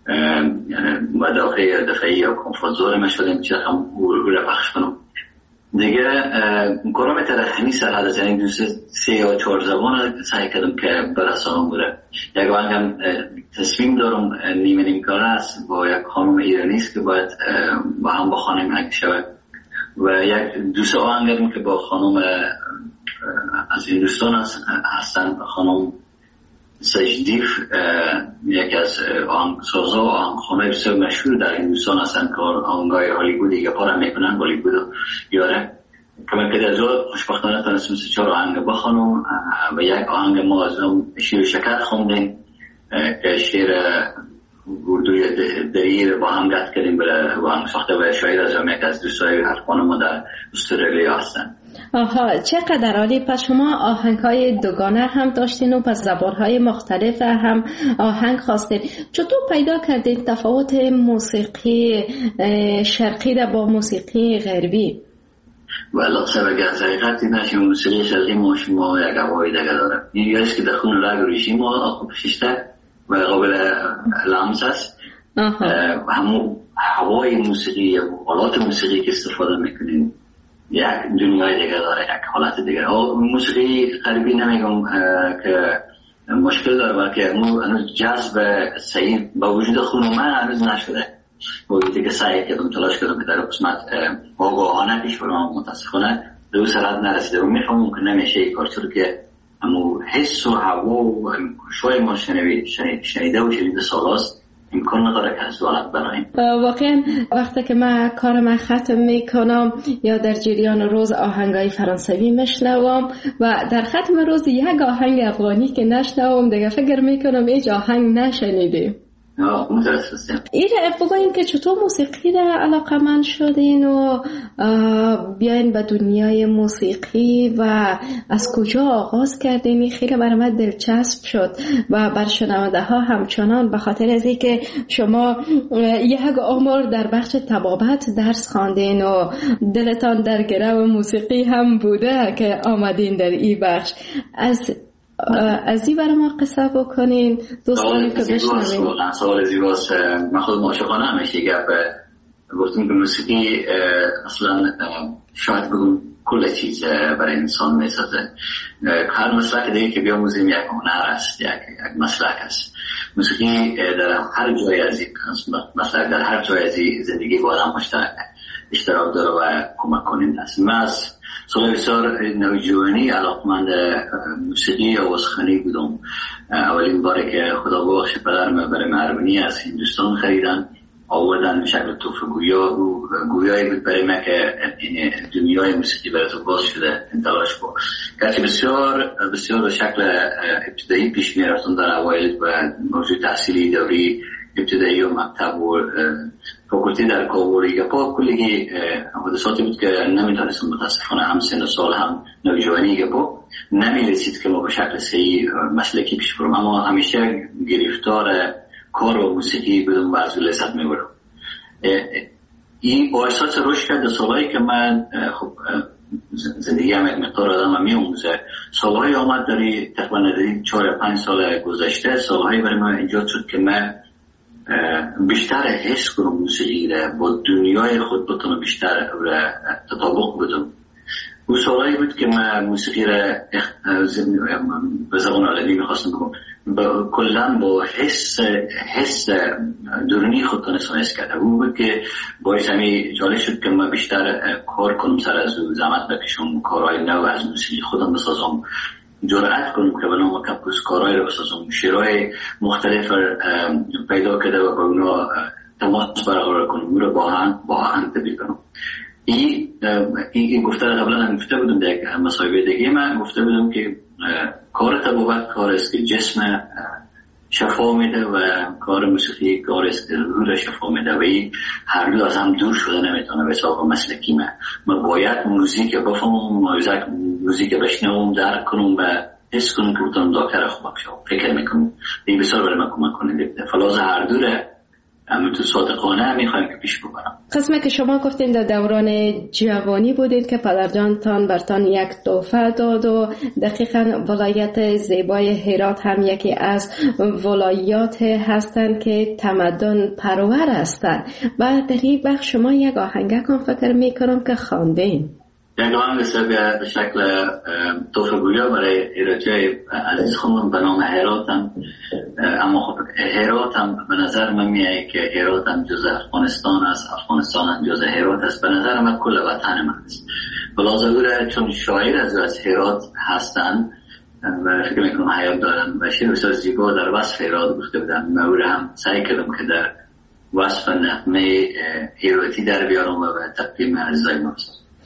مدافع دفعی یا کمفورت ما شدیم چی رقم رو رو پخش کنم دیگه. کارم تر همین سرحد از یعنی دوست سه یا چهار زبان سعی کردم که برسانم بوده. یک آهنگم تصمیم دارم نیمه نیم کار است با یک خانم ایرانیست که باید با هم بخوانیم اگه شود و یک دوست آهنگم که با خانم از هندوستان هستن خانم سجدیف، یکی از آهنگسازا و آهنگخوانای بسیار مشهور در هندوستان هستن که آهنگای هالیوودی یا پارا میکنن هالیوود یاره که من که در زور خوشبختانه تونستم سه چهار آهنگ بخوانم و یک آهنگ ما از اون شیر شکر خوندیم که شیر اردوی دری با هم گفت کردیم با هم ساخته و شاید از اون یک از دوستای حرفان ما در استرالیا هستن. آها چقدر عالی. پس شما آهنگ‌های دوگانه هم داشتین و پس زبان‌های مختلف هم آهنگ خواستین. چطور پیدا کردین تفاوت موسیقی شرقی را با موسیقی غربی؟ والا سبب از حقیقت این است که موسیقی شرقی ما شما یک هوای دیگه داره. این یاست که در خون رگ ریشی ما آخو پشیشته و قابل لمس است. همون هوای موسیقی و آلات موسیقی که استفاده میکنین یک دنیای دیگه داره، یک حالت دیگه. موسیقی غربی نمیگم که مشکل داره بلکه هنوز جذب صحیح با وجود خون من هنوز نشده. بودی که سعی کردم تلاش کردم که در قسمت آگاهانه پیش برم، متاسفانه به اون سرعت نرسیده و میفهمم که نمیشه این کار، چون که امو حس و هوا و شوی ما شنیده و شنیده سالاست امکان نداره که از دولت برایم. واقعا وقتی که من کارم ختم میکنم یا در جریان روز آهنگای فرانسوی میشنوم و در ختم روز یک آهنگ افغانی که نشنوم دیگه فکر میکنم هیچ آهنگ نشنیدیم. آه متاسفم. ایره بگوین که چطور موسیقی را علاقه‌مند شدین و بیاین به دنیای موسیقی و از کجا آغاز کردین؟ خیلی برای من دلچسب شد و بر شنونده ها همچنان، به خاطر از اینکه شما یک عمر در بخش طبابت درس خواندین و دلتان در گرو موسیقی هم بوده که آمدین در این بخش. از از این برای ما قصه بکنین دوستانی که بشنوین. سوال زیباست. من خود معاشقانه همیشه گپ گفتم که موسیقی اصلا شاید بگم کل چیز برای انسان میسازه. هر مسلک دیگه که بیاموزیم یک هنر است، یک مسلک است. موسیقی در هر جای از این مسلک در هر جای از زندگی با آدم مشترک اشتراک داره و کمک کننده است. من از سال بسیار نوجوانی علاقمند موسیقی آوازخوانی بودم. اولین باره که خدا بخش پدرم برای مهربانی از هندوستان خریدن آوردن به شکل تحفه گویا و گویایی بود برای من که دنیای موسیقی برای تو باز شده تلاش با گرچه بسیار بسیار به شکل ابتدایی پیش می رفتن در اوایل و موضوع تحصیلی دوری ابتدایی و مکتب و فاکولتی در کابل گپا کلی حادثاتی بود که نمیتونستم متاسفانه هم سن و سال هم نوجوانی گپا نمیرسید که ما به شکل صحیح مسلکی پیش برم، اما همیشه گرفتار کار و موسیقی بدون و از لذت میبرم. این با احساس رشد کرد سالهایی که من خب زندگی هم یک مقدار آدم میاموزه، سالهایی آمد داری تقریبا داری چهار پنج سال گذشته، سالهایی برای من ایجاد شد که من بیشتر حس کنم موسیقی را با دنیای خود بتونم بیشتر تطابق بدم. اون سالهایی بود که من موسیقی را به زبان عالمی میخواستم بگم کلن با حس حس درونی خود تونستم حس کرده. اون بود که باعث همی جالب شد که من بیشتر کار کنم، سر از زحمت بکشم، کارهای نو از موسیقی خودم بسازم، جرأت کنم که به نام کپوس کارهای رو بسازم، شعرهای مختلف پیدا کرده و با اونا تماس برقرار کنم، اون رو با هم با هم تبدیل کنم. این این گفته قبلا هم گفته بودم در یک مصاحبه دیگه من گفته بودم که کار طبابت کار است که جسم شفا میده و کار موسیقی کار است که روح را شفا میده و این هر دو از هم دور شده نمیتونه به حساب مسلکی من من باید موزیک بفهمم، موزیک بشنوم، درک کنم و حس کنم که بتونم دکتر خوب بشم. فکر میکنم این بسیار برای من کمک کننده. فلاز هر دوره اما تو صادقانه میخوایم که پیش ببرم. قسمه که شما گفتین در دوران جوانی بودید که پدرجانتان برتان یک تحفه داد و دقیقاً ولایت زیبای هرات هم یکی از ولایات هستند که تمدن پرور هستند و در این بخش شما یک آهنگکم فکر میکنم که خواندین. یک آهنگ به شکل تحفه گویا برای ایرجای عزیز خودم به نام هرات هم، اما خب هرات هم به نظر من میاد که هرات هم جز افغانستان است، افغانستان هم جز هرات است، به نظر من کل وطن من است. بلازگوره چون شاعر از از هرات هستن و فکر میکنم حیات دارن و شعر بسیار زیبا در وصف هرات گفته بودن. من او هم سعی کردم که در وصف نغمه هراتی در بیارم و تقدیم عزیزای ما.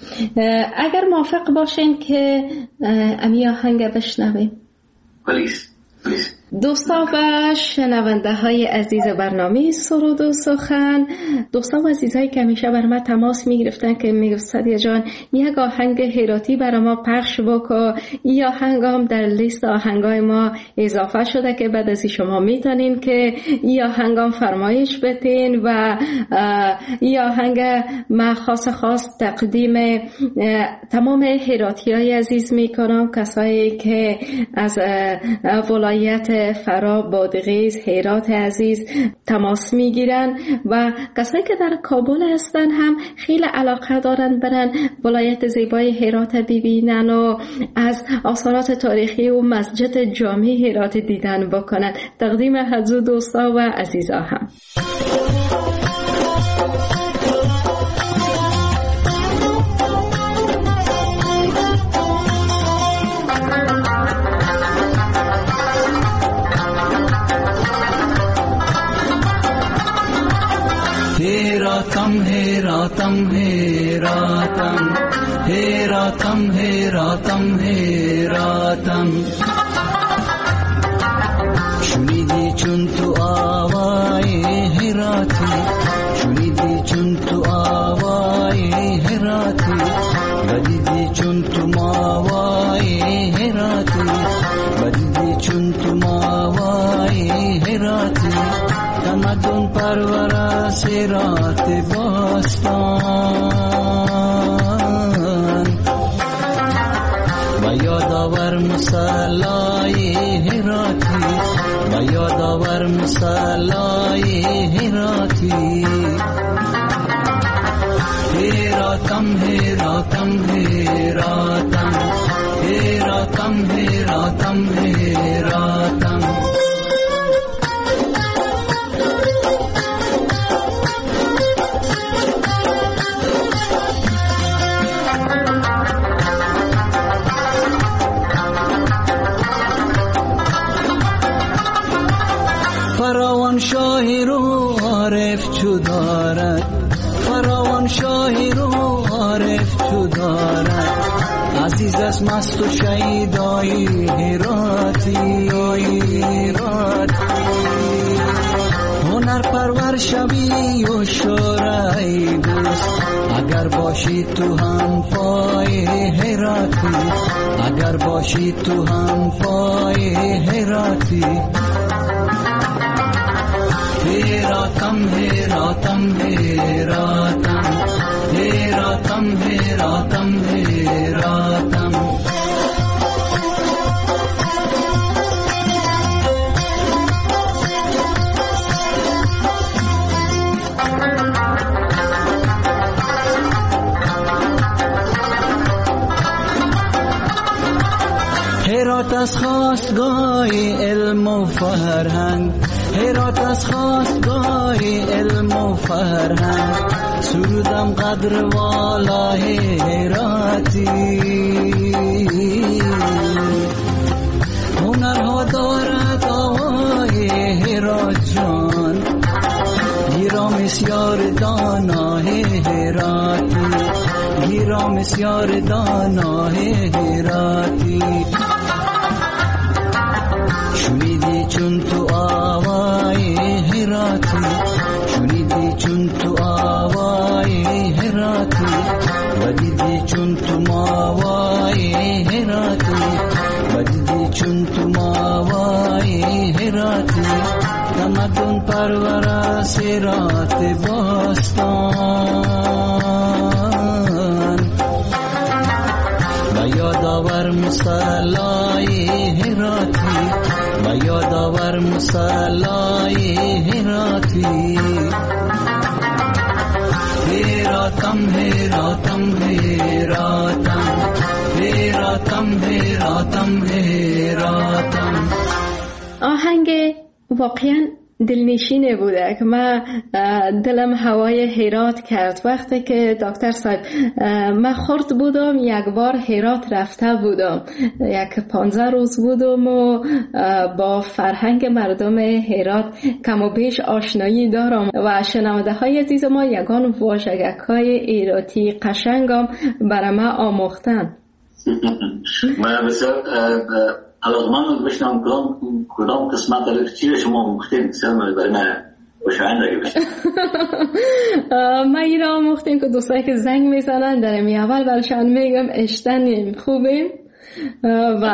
اگر موافق باشین که امی آهنگ بشنویم. پلیس پلیس دوستا و شنونده های عزیز برنامه سرود و سخن، دوستا و عزیزایی که همیشه بر ما تماس می گرفتن که می گفت سعدیه جان یک آهنگ هراتی برای ما پخش بکن، این آهنگ هم در لیست آهنگای ما اضافه شده که بعد از شما می دانین که این آهنگ هم فرمایش بتین و این آهنگ من خاص خاص تقدیم تمام هراتی های عزیز می کنم، کسایی که از ولایت فرا، بادغیس، هرات عزیز تماس میگیرن و کسایی که در کابل هستن هم خیلی علاقه دارن برن ولایت زیبای هرات ببینن و از آثارات تاریخی و مسجد جامع هرات دیدن بکنن. تقدیم حضور دوستا و عزیزا هم. هراتم هراتم هراتم هراتم هراتم شنیدی چون تو آوای هراتی شنیدی چون تو آوای هراتی بدیدی چون تو ماوای هراتی بدیدی چون تو ماوای هراتی تمدن پرور سرات باستان و یادآور مصلای هراتی و یادآور مصلای هراتی هراتم هراتم هراتم هراتم هراتم هراتم فراوان شاهی رو عارف چو دارد فراوان شاهی رو عارف چو دارد عزیز از مست و شیدای هراتی هنر پرور شوی و شورای دوست اگر باشی تو هم پای هراتی اگر باشی تو هم پای هراتی هراتم هراتم هراتم هراتم هراتم هراتم هرات از خواستگاه علم و فرهنگ هرات از خواستگاه علم و فرهنگ سرودم قدر والای هراتی هنرها دارد آوای هرات جان گیرام بسیار دانای هراتی گیرام بسیار دانای هراتی شنیدی چون تو آوای هراتی شنیدی چون تو آوای هراتی و دیدی چون تو ماوای هراتی و دیدی چون تو ماوای هراتی تمدن پرور سرات باستان و یادآور مصلای هراتی و یادآور مصلای هراتی هراتم هراتم هراتم هراتم هراتم هراتم آهنگ واقعا دلنشینه بوده که من دلم هوای هرات کرد. وقتی که دکتر صاحب من خرد بودم یک بار هرات رفته بودم، یک پانزده روز بودم و با فرهنگ مردم هرات کم و بیش آشنایی دارم و شنونده های عزیز ما یگان واژگک های ایراتی قشنگم برای من آموختن. من بسیار علاقمند بشنم کدام کدام قسمت داره چی شما مختین بسیار برای من خوشایند اگه بشه. من این را آموختیم که دوستایی که زنگ میزنن در می اول برشان میگم اشتنیم خوبیم و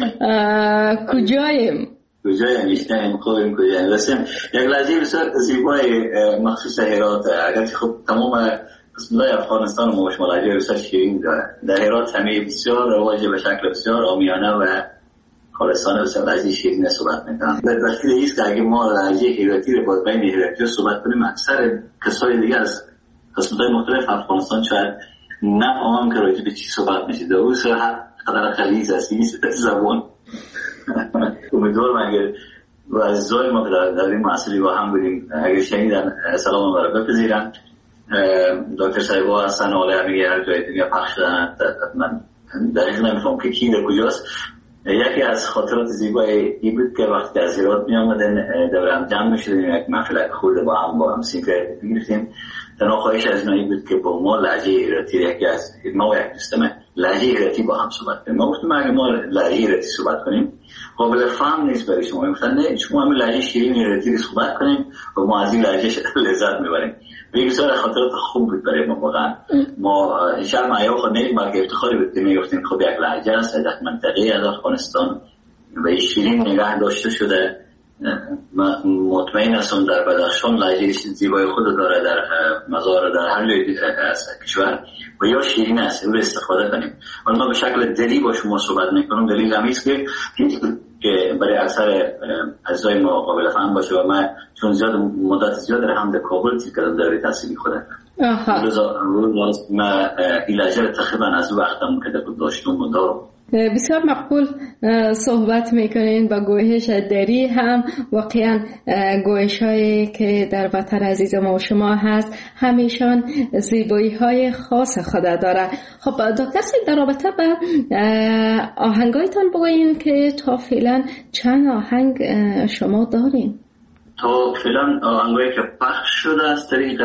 کجاییم کجاییم اشتنیم خوبیم کجاییم. رسیم یک لحظه بسیار زیبای مخصوص هرات اگرچه خب تمام قسمت‌های افغانستان و موش ملاجه بسیار شیرین داره. در هرات همه بسیار رواج به شکل بسیار آمیانه و خالصانه بسیار لحظه شیرین صحبت میکنم. در داخل ایست که اگه ما لحظه هراتی رو باید بین هراتی صحبت کنیم اکثر کسای دیگه از قسمت‌های مختلف افغانستان شاید نه آم که راجع به چی صحبت میشه در اون سر قدر خلیز هستی نیست زبان. امیدوارم اگر و از زای ما که در این محصولی با هم بودیم اگر شنیدن سلام رو بپذیرن. دکتر صاحبا هستن حالا همه هر جای دنیا پخش دارن. من دقیق نمیفهم که کی در کجاست. یکی از خاطرات زیبای ای بود که وقتی از هرات می آمدن دور هم جمع می شدیم یک محفل خورده با هم با هم سینکریت می گرفتیم. تنها خواهش از اینایی بود که با ما لهجه ایراتی یکی از ما و یک دوستمه لهجه ایراتی با هم صحبت کنیم. ما گفتم اگه ما لهجه ایراتی صحبت کنیم قابل فهم نیست برای شما. گفتن نه شما هم لهجه شیرین ایراتی صحبت کنیم و ما از این لهجه لذت میبریم. بسیار خاطرات خوب بود برای ما واقعا. ما شرم حیا خود نیست بلکه افتخاری بود که میگفتیم خود یک لهجه است در منطقه از افغانستان و شیرین نگاه داشته شده. مطمئن هستم در بدخشان لهجه زیبای خود داره، در مزار در هر جای از کشور و یا شیرین است او استفاده کنیم. ولی ما به شکل دلی با شما صحبت میکنم. دلیل همین است که که برای اکثر اعضای ما قابل فهم باشه و من چون زیاد مدت زیاد در هم در کابل کردم در تحصیلی خودم. روز ما این لهجه تقریبا از وقتم که داشتم و دارم. بسیار مقبول صحبت میکنین با گویش دری هم واقعا گویش هایی که در وطن عزیز ما و شما هست همیشان زیبایی های خاص خود داره. خب دکتر سید در رابطه با آهنگایتان بگوین که تا فعلا چند آهنگ شما دارین؟ تا فعلا آهنگایی که پخش شده از طریق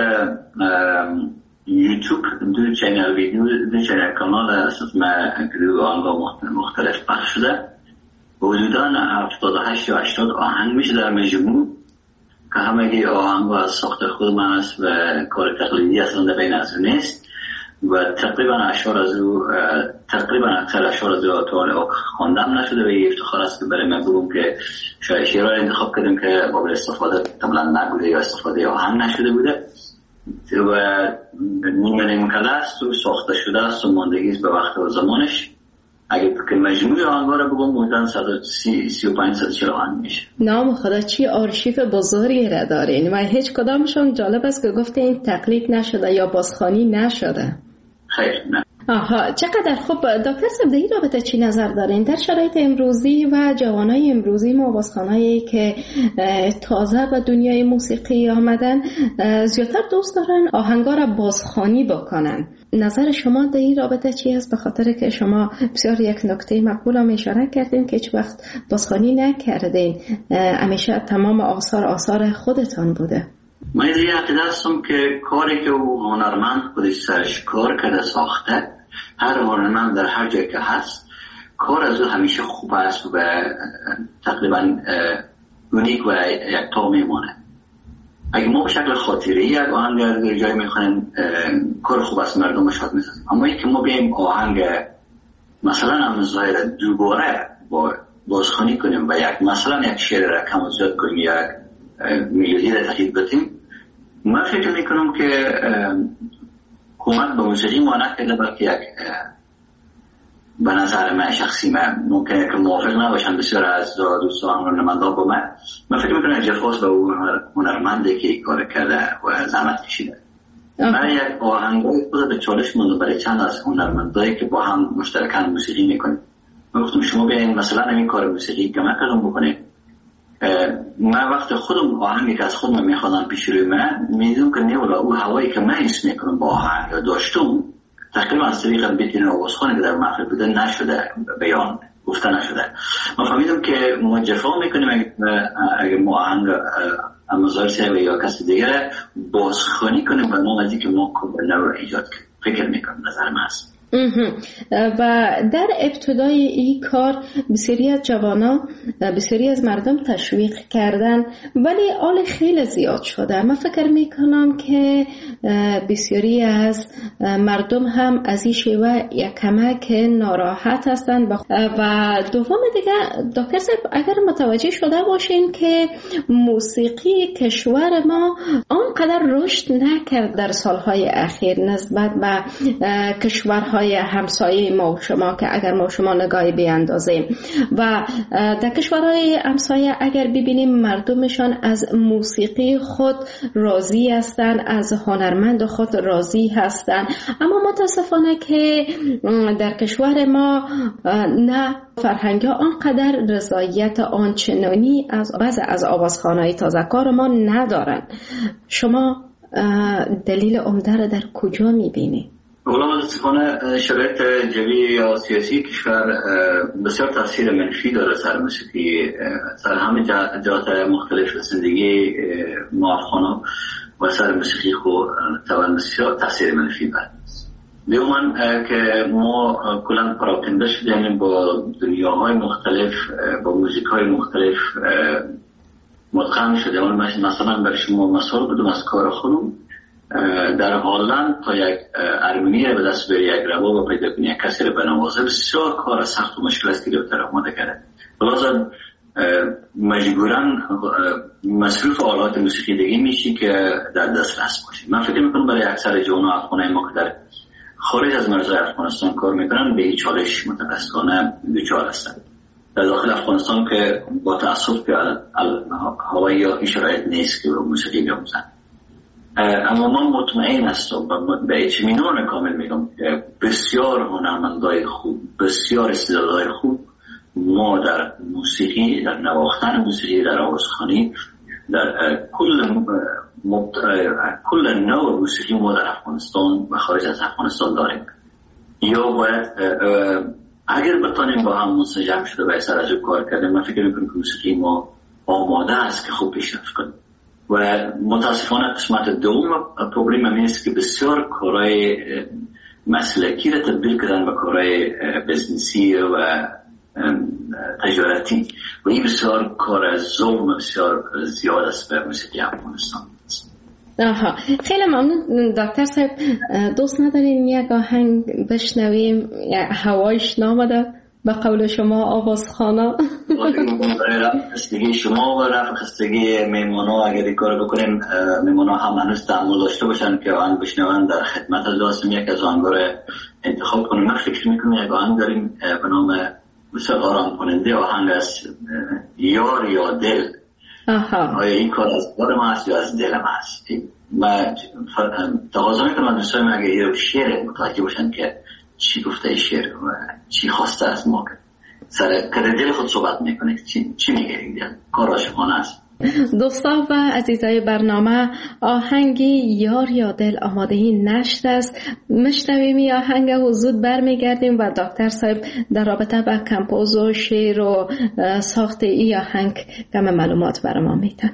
یوتیوب دو چینل ویدیو دو چینل کانال اساس ما دو آهنگ مختلف پخش شده. حدوداً هفتاد و هشت یا هشتاد آهنگ میشه در مجموع که همگی آهنگ از ساخت خود من است و کار تقلیدی اصلا در بین از او نیست و تقریبا اشعار از او تقریبا اکثر اشعار از او تا خواندم نشده و یه افتخار است که برای من بگم که شاید شعرها انتخاب کردیم که قابل استفاده کاملا نبوده یا استفاده آهنگ نشده بوده و نیمه نیمکده است و ساخته شده است و ماندگیست به وقت و زمانش. اگه که مجموعی آهنگا رو بگم بودن صد و سی و پنج صد و چهل آهنگ میشه. نام خدا چی آرشیف بزرگی را دارین و هیچ کدامشون جالب است که گفته این تقلید نشده یا بازخوانی نشده. خیر نه. آها چقدر خوب. دکتر صاحب در این رابطه چی نظر دارین در شرایط امروزی و جوانای امروزی ما بازخوانایی که تازه به دنیای موسیقی آمدن زیادتر دوست دارن آهنگا را بازخوانی بکنن؟ نظر شما در این رابطه چی است؟ به خاطر که شما بسیار یک نکته مقبول هم اشاره کردین که هیچ وقت بازخوانی نکردین، همیشه تمام آثار آثار خودتان بوده. من از این عقیده هستم که کاری که او هنرمند خودش سرش کار کرده ساخته، هر هنرمند در هر جای که هست کار از او همیشه خوب است و تقریبا اونیک و یک تا میمونه. اگه ما به شکل خاطری یک آهنگ در جای میخوانیم کار خوب است مردم شاد میسازیم، اما اینکه ما بیاییم آهنگ مثلا هم ظاهر دوباره با بازخوانی کنیم و یک مثلا یک شعر را کم و زیاد کنیم یک میلودی را تغییر بدیم، من فکر میکنم که حکومت به موسیقی ما نکرده بلکه یک به نظر من شخصی من ممکنه که موافق نباشم بسیار از دوستان هنرمندان با من من فکر میکنم جفاس به اون هنرمنده که کار کرده و زحمت کشیده. من یک آهنگای خود به چالش مونده برای چند از هنرمندایی که با هم مشترکاً موسیقی میکنیم. من گفتم شما بیاین مثلا این کار موسیقی که من کردم بکنید. من وقت خودم آهنگی که از خودم میخوادم پیش روی من میدونم که نه ولی او هوایی که من حس میکنم با آهنگ داشتم تقریبا از طریق بیتین آوازخوانی که در محفل بوده نشده، بیان گفته نشده. ما فهمیدم که ما جفا میکنیم اگه ما آهنگ امازار سیوه یا کسی دیگه بازخوانی کنیم و ما از که ما کامل رو ایجاد کنیم. فکر میکنم نظر من هست. و در ابتدای این کار بسیاری از جوانا بسیاری از مردم تشویق کردن ولی آل خیلی زیاد شده. من فکر میکنم که بسیاری از مردم هم از این شیوه یک کمک ناراحت هستند و دوم دیگه دکتر صاحب اگر متوجه شده باشین که موسیقی کشور ما آنقدر رشد نکرد در سالهای اخیر نسبت به کشورهای همسایه ما و شما که اگر ما و شما نگاهی بیاندازیم و در کشورهای همسایه اگر ببینیم مردمشان از موسیقی خود راضی هستند، از هنرمند خود راضی هستند، اما متاسفانه که در کشور ما نه فرهنگ ها آنقدر رضایت آنچنانی از بعض از آوازخوان‌های تازه‌کار ما ندارن. شما دلیل عمده را در کجا می‌بینید؟ اولا متاسفانه شرایط جوی یا سیاسی کشور بسیار تاثیر منفی داره سر موسیقی، سر همه جهات مختلف زندگی ما افغان‌ها و سر موسیقی خود توان بسیار تاثیر منفی دارد. دیومان که ما کلا پراکنده شدیم با دنیاهای مختلف، با موزیک های مختلف مدغم شدیم. مثلا برای شما مثال بدم از کار خودم، در هلند تا یک ارمنی رو به دست بری، یک رباب و پیدا کنی، یک کسی رو بنوازه، بسیار کار سخت و مشکل است که رو طرف ماده کرده. بلازم مجبورن مصروف آلات موسیقی دیگه میشی که در دست رست باشی. من فکر میکنم برای اکثر جوان و افغانای ما که در خارج از مرزهای افغانستان کار میکنن به این چالش متاسفانه دچار هستند. در داخل افغانستان که با تأسف که هوایی یا این شرایط نیست که موسیقی بیاموزن. اما من مطمئن هستم و به اطمینان کامل میگم که بسیار هنرمندای خوب، بسیار استعدادهای خوب ما در موسیقی، در نواختن موسیقی، در آوازخوانی، در کل مبت... کل نوع موسیقی ما در افغانستان و خارج از افغانستان داریم. یا باید اگر بتانیم با هم منسجم شده و سر از کار کردیم، من فکر میکنم که موسیقی ما آماده است که خوب پیشرفت کنیم. و متاسفانه قسمت دوم پروبلم این است که بسیار کارهای مسلکی را تبدیل کردن به کارهای بزنسی و تجارتی و این بسیار کار ظلم بسیار زیاد است به موسیقی افغانستان. آها، خیلی ممنون دکتر صاحب. دوست نداریم یک آهنگ بشنویم؟ هوایش نامده به قول شما آوازخانه. خستگی شما و رفع خستگی میمونا اگر این کار بکنیم، میمونا هم هنوز تعامل داشته باشن که آهنگ بشنون، در خدمت از لازم یک از آهنگ رو انتخاب کنیم. من فکر میکنم یک آهنگ داریم به نام بسیار آرام کننده، آهنگ از یار یا دل. آها. آیا این کار از خود ما هست یا از دل ما هست؟ من تقاضا میکنم دوستان اگر یه شعر متوجه باشن که چی گفته شعر و چی خواسته از ما، سر کده دل خود صحبت میکنه، چی, چی میگه این دل؟ کار عاشقانه است. دوستان و عزیزای برنامه، آهنگی یار یا دل آمادهی نشت است. مشنویم این آهنگ و زود برمیگردیم و دکتر صاحب در رابطه با کمپوز و شعر و ساخت این آهنگ کم معلومات برای ما میتن.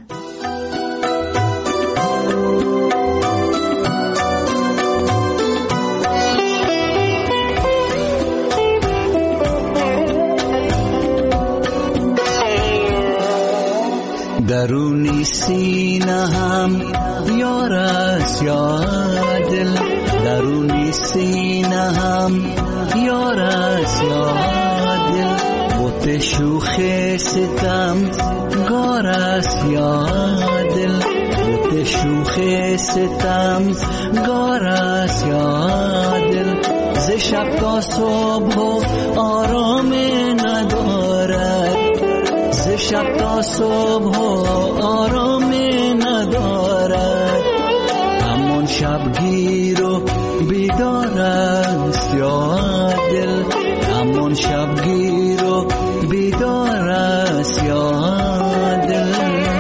درونی سینه هم یار است یا دل، درونی سینه هم یار است یا دل، بوت شوخ ستم گار است یا دل، بوت شوخ ستم گار است یا دل، ز شب تا صبح آرام ندارد، ز شب تا صبح آرام ندارد، همون شبگیر و بیدار است یا دل، همون شبگیر و بیدار است یا دل.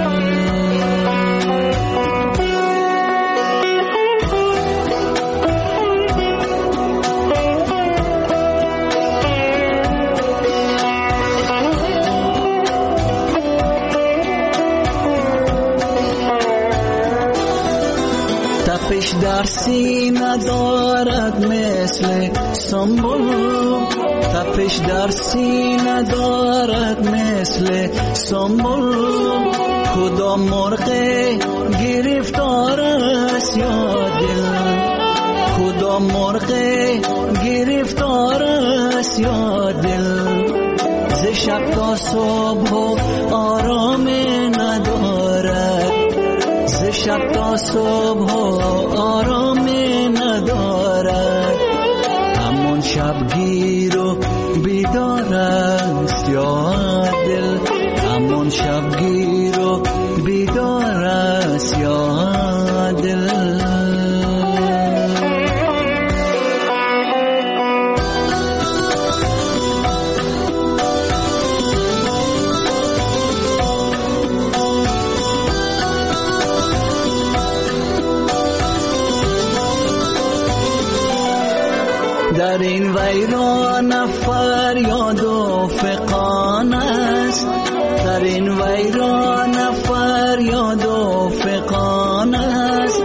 تپش در سینه دارد مثل سنبل، تپش در سینه دارد مثل سنبل، کدام مرغ گرفتار است یا دل، کدام مرغ گرفتار است یا دل، ز شب تا صبح آرام ندارد، ز شب تا صبح آرام ندارد، همون شبگیر و بیدار است یا دل، همون شبگیر و بیدار است یا دل. در این ویران فریاد و فغان است، در این ویران فریاد و فغان است،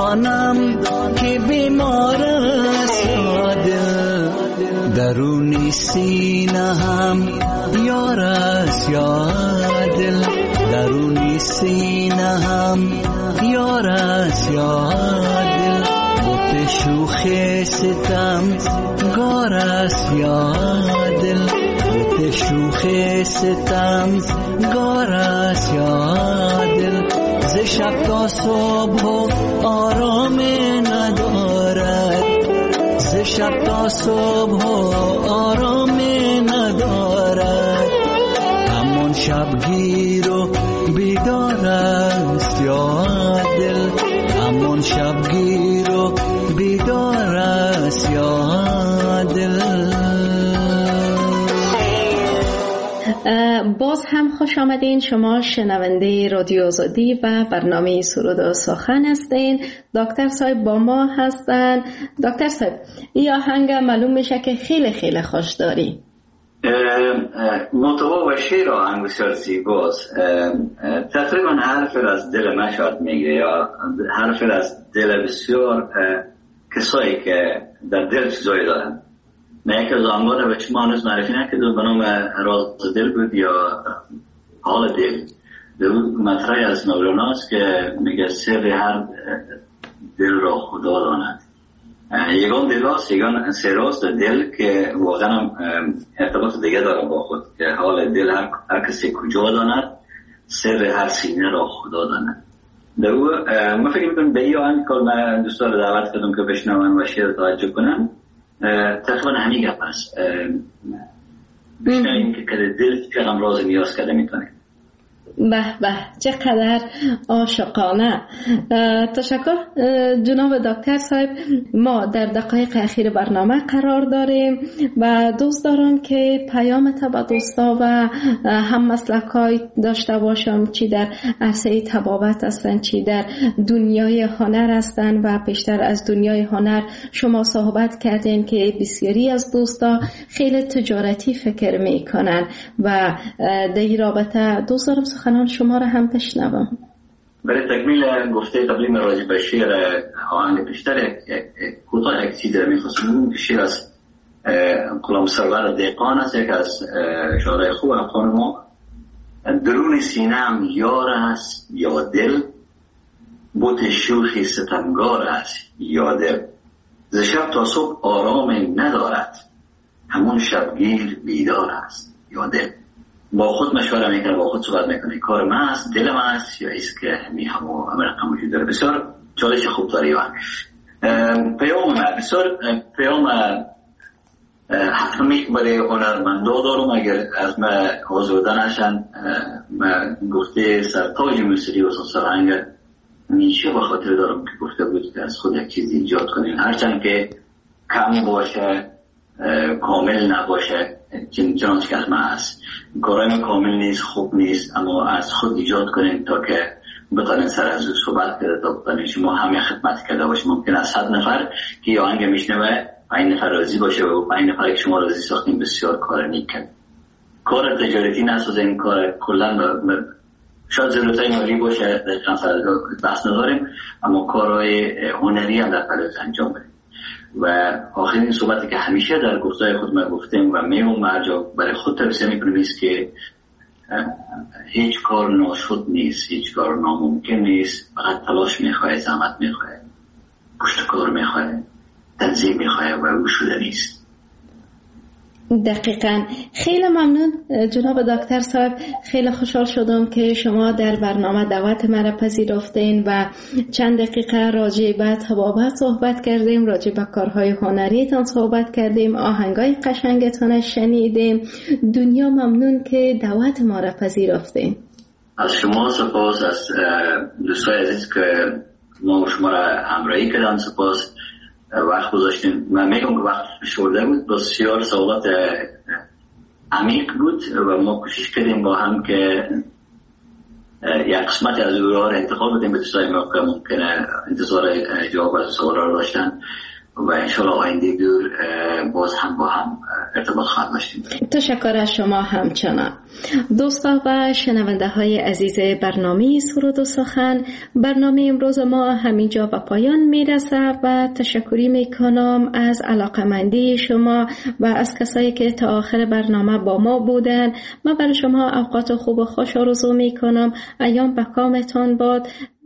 میدانم که بیمار است دل، درونی سینه هم یار است یا دل، درونی سینه هم یار است یا دل، بوت شوخ ستم گار است یا دل، بوت شوخ ستم گار است یا دل، ز شب تا صبح آرام ندارد، ز شب تا صبح آرام ندارد، همون شبگیر و بیدار است یا دل، همون شبگیر و بیدار است یا دل. باز هم خوش آمدین. شما شنونده رادیو آزادی و برنامه سرود و سخن هستین. دکتر صاحب با ما هستن. دکتر صاحب این آهنگ معلوم میشه که خیلی خیلی خوش داری. محتوا و شعر آهنگ بسیار زیباست. تقریبا حرف از دل من شاید میگه یا حرف از دل بسیار کسایی که در دل چیزایی دارن. من یک از آنگاه به شما هنوز معرفی نکردم به نام راز دل بود یا حال دل. در مطرحی از مولاناست که میگه سر هر دل را خدا داند. یگان دل هاست، یگان سر هاست دل که واقعا ارتباط دیگه داره با خود که حال دل هر, هر کسی کجا داند، سر هر سینه را خدا داند. در او ما فکر میکنم به این آهنگ که من دوستان رو دعوت کردم که بشنون و شعر توجه کنم، تقریبا همین گپ است. بشنویم که دل چقدر راز نیاز کرده میتونه. به به چقدر عاشقانه. تشکر جناب دکتر صاحب. ما در دقایق اخیر برنامه قرار داریم و دوست دارم که پیام تا به دوستا و هم مسلکای داشته باشم، چی در عرصه طبابت هستن، چی در دنیای هنر هستن و پیشتر از دنیای هنر شما صحبت کردین که بسیاری از دوستا خیلی تجارتی فکر میکنن و در این رابطه دوست دارم سخنان شما را هم بشنوم. برای تکمیل گفته قبلی من راجع به شعر آهنگ پیشتر کوتاه یک چیز می‌خواستم. شعر از غلام سرور دهقان است، یک از شاعرای خوب افغان ما. درون سینه‌ام یار است یا دل، بوت شوخی ستمگار است یا دل، ز شب تا صبح آرام ندارد، همون شبگیر بیدار است یا دل. با خود مشوره میکنه، با خود صحبت میکنه، کار من است، دل من است یا ایست که می همو همه رقم وجود داره. بسیار چالش خوب داری و پیام من بسیار پیام حتمی برای هنرمندا دارم. اگر از من آزرده نشن، من گفته سرتاج موسیقی و سرهنگ میشه به خاطر دارم که گفته بود که از خود یک چیز ایجاد کنیم، هرچند که کم باشه، کامل نباشه، چنانچه که از من هست. کارهای کامل نیست، خوب نیست، اما از خود ایجاد کنیم تا که بتانین سر از او صحبت کرده، تا بتانین شما همه خدمت کرده باشه. ممکن است صد نفر که یه آهنگ میشنوه پنج نفر راضی باشه و پنج نفر که شما راضی ساختین بسیار کار نیک کرد. کار تجارتی نسازین، کار کلا شاید ضرورتای مالی باشه، دقیقا سر بحث نداریم، اما کارهای هنری هم در فلوز انجام بدیم. و آخرین صحبتی که همیشه در گفتای خود ما گفتیم و میون مرجع برای خود توصیه میکنیم است که هیچ کار ناشد نیست، هیچ کار ناممکن نیست، فقط تلاش میخواه، زحمت میخواه، پشت کار میخواه، تنظیم میخواه و او شده نیست. دقیقاً. خیلی ممنون جناب دکتر صاحب. خیلی خوشحال شدم که شما در برنامه دعوت مرا پذیرفتین و چند دقیقه راجع به طبابت صحبت کردیم، راجع به کارهای هنریتان صحبت کردیم، آهنگای قشنگتان شنیدیم. دنیا ممنون که دعوت ما را پذیرفتین. از شما سپاس، از دوستای عزیز که ما شما را همراهی کردن سپاس، وقت گذاشتیم. من میگم که وقت شورده بود، بسیار سوالات عمیق بود و ما کوشش کردیم با هم که یک قسمت از او را انتخاب بدیم به دوستای ما که ممکنه انتظار جواب از سوال را داشتن و انشاءالله آینده دور باز هم با هم ارتباط خواهد داشتیم. تشکر از شما همچنان. دوستا و شنونده های عزیز برنامه سرود و سخن، برنامه امروز ما همینجا به پایان میرسه و تشکری میکنم از علاقمندی شما و از کسایی که تا آخر برنامه با ما بودن. من برای شما اوقات خوب و خوش آرزو میکنم. ایام به کامتان باد.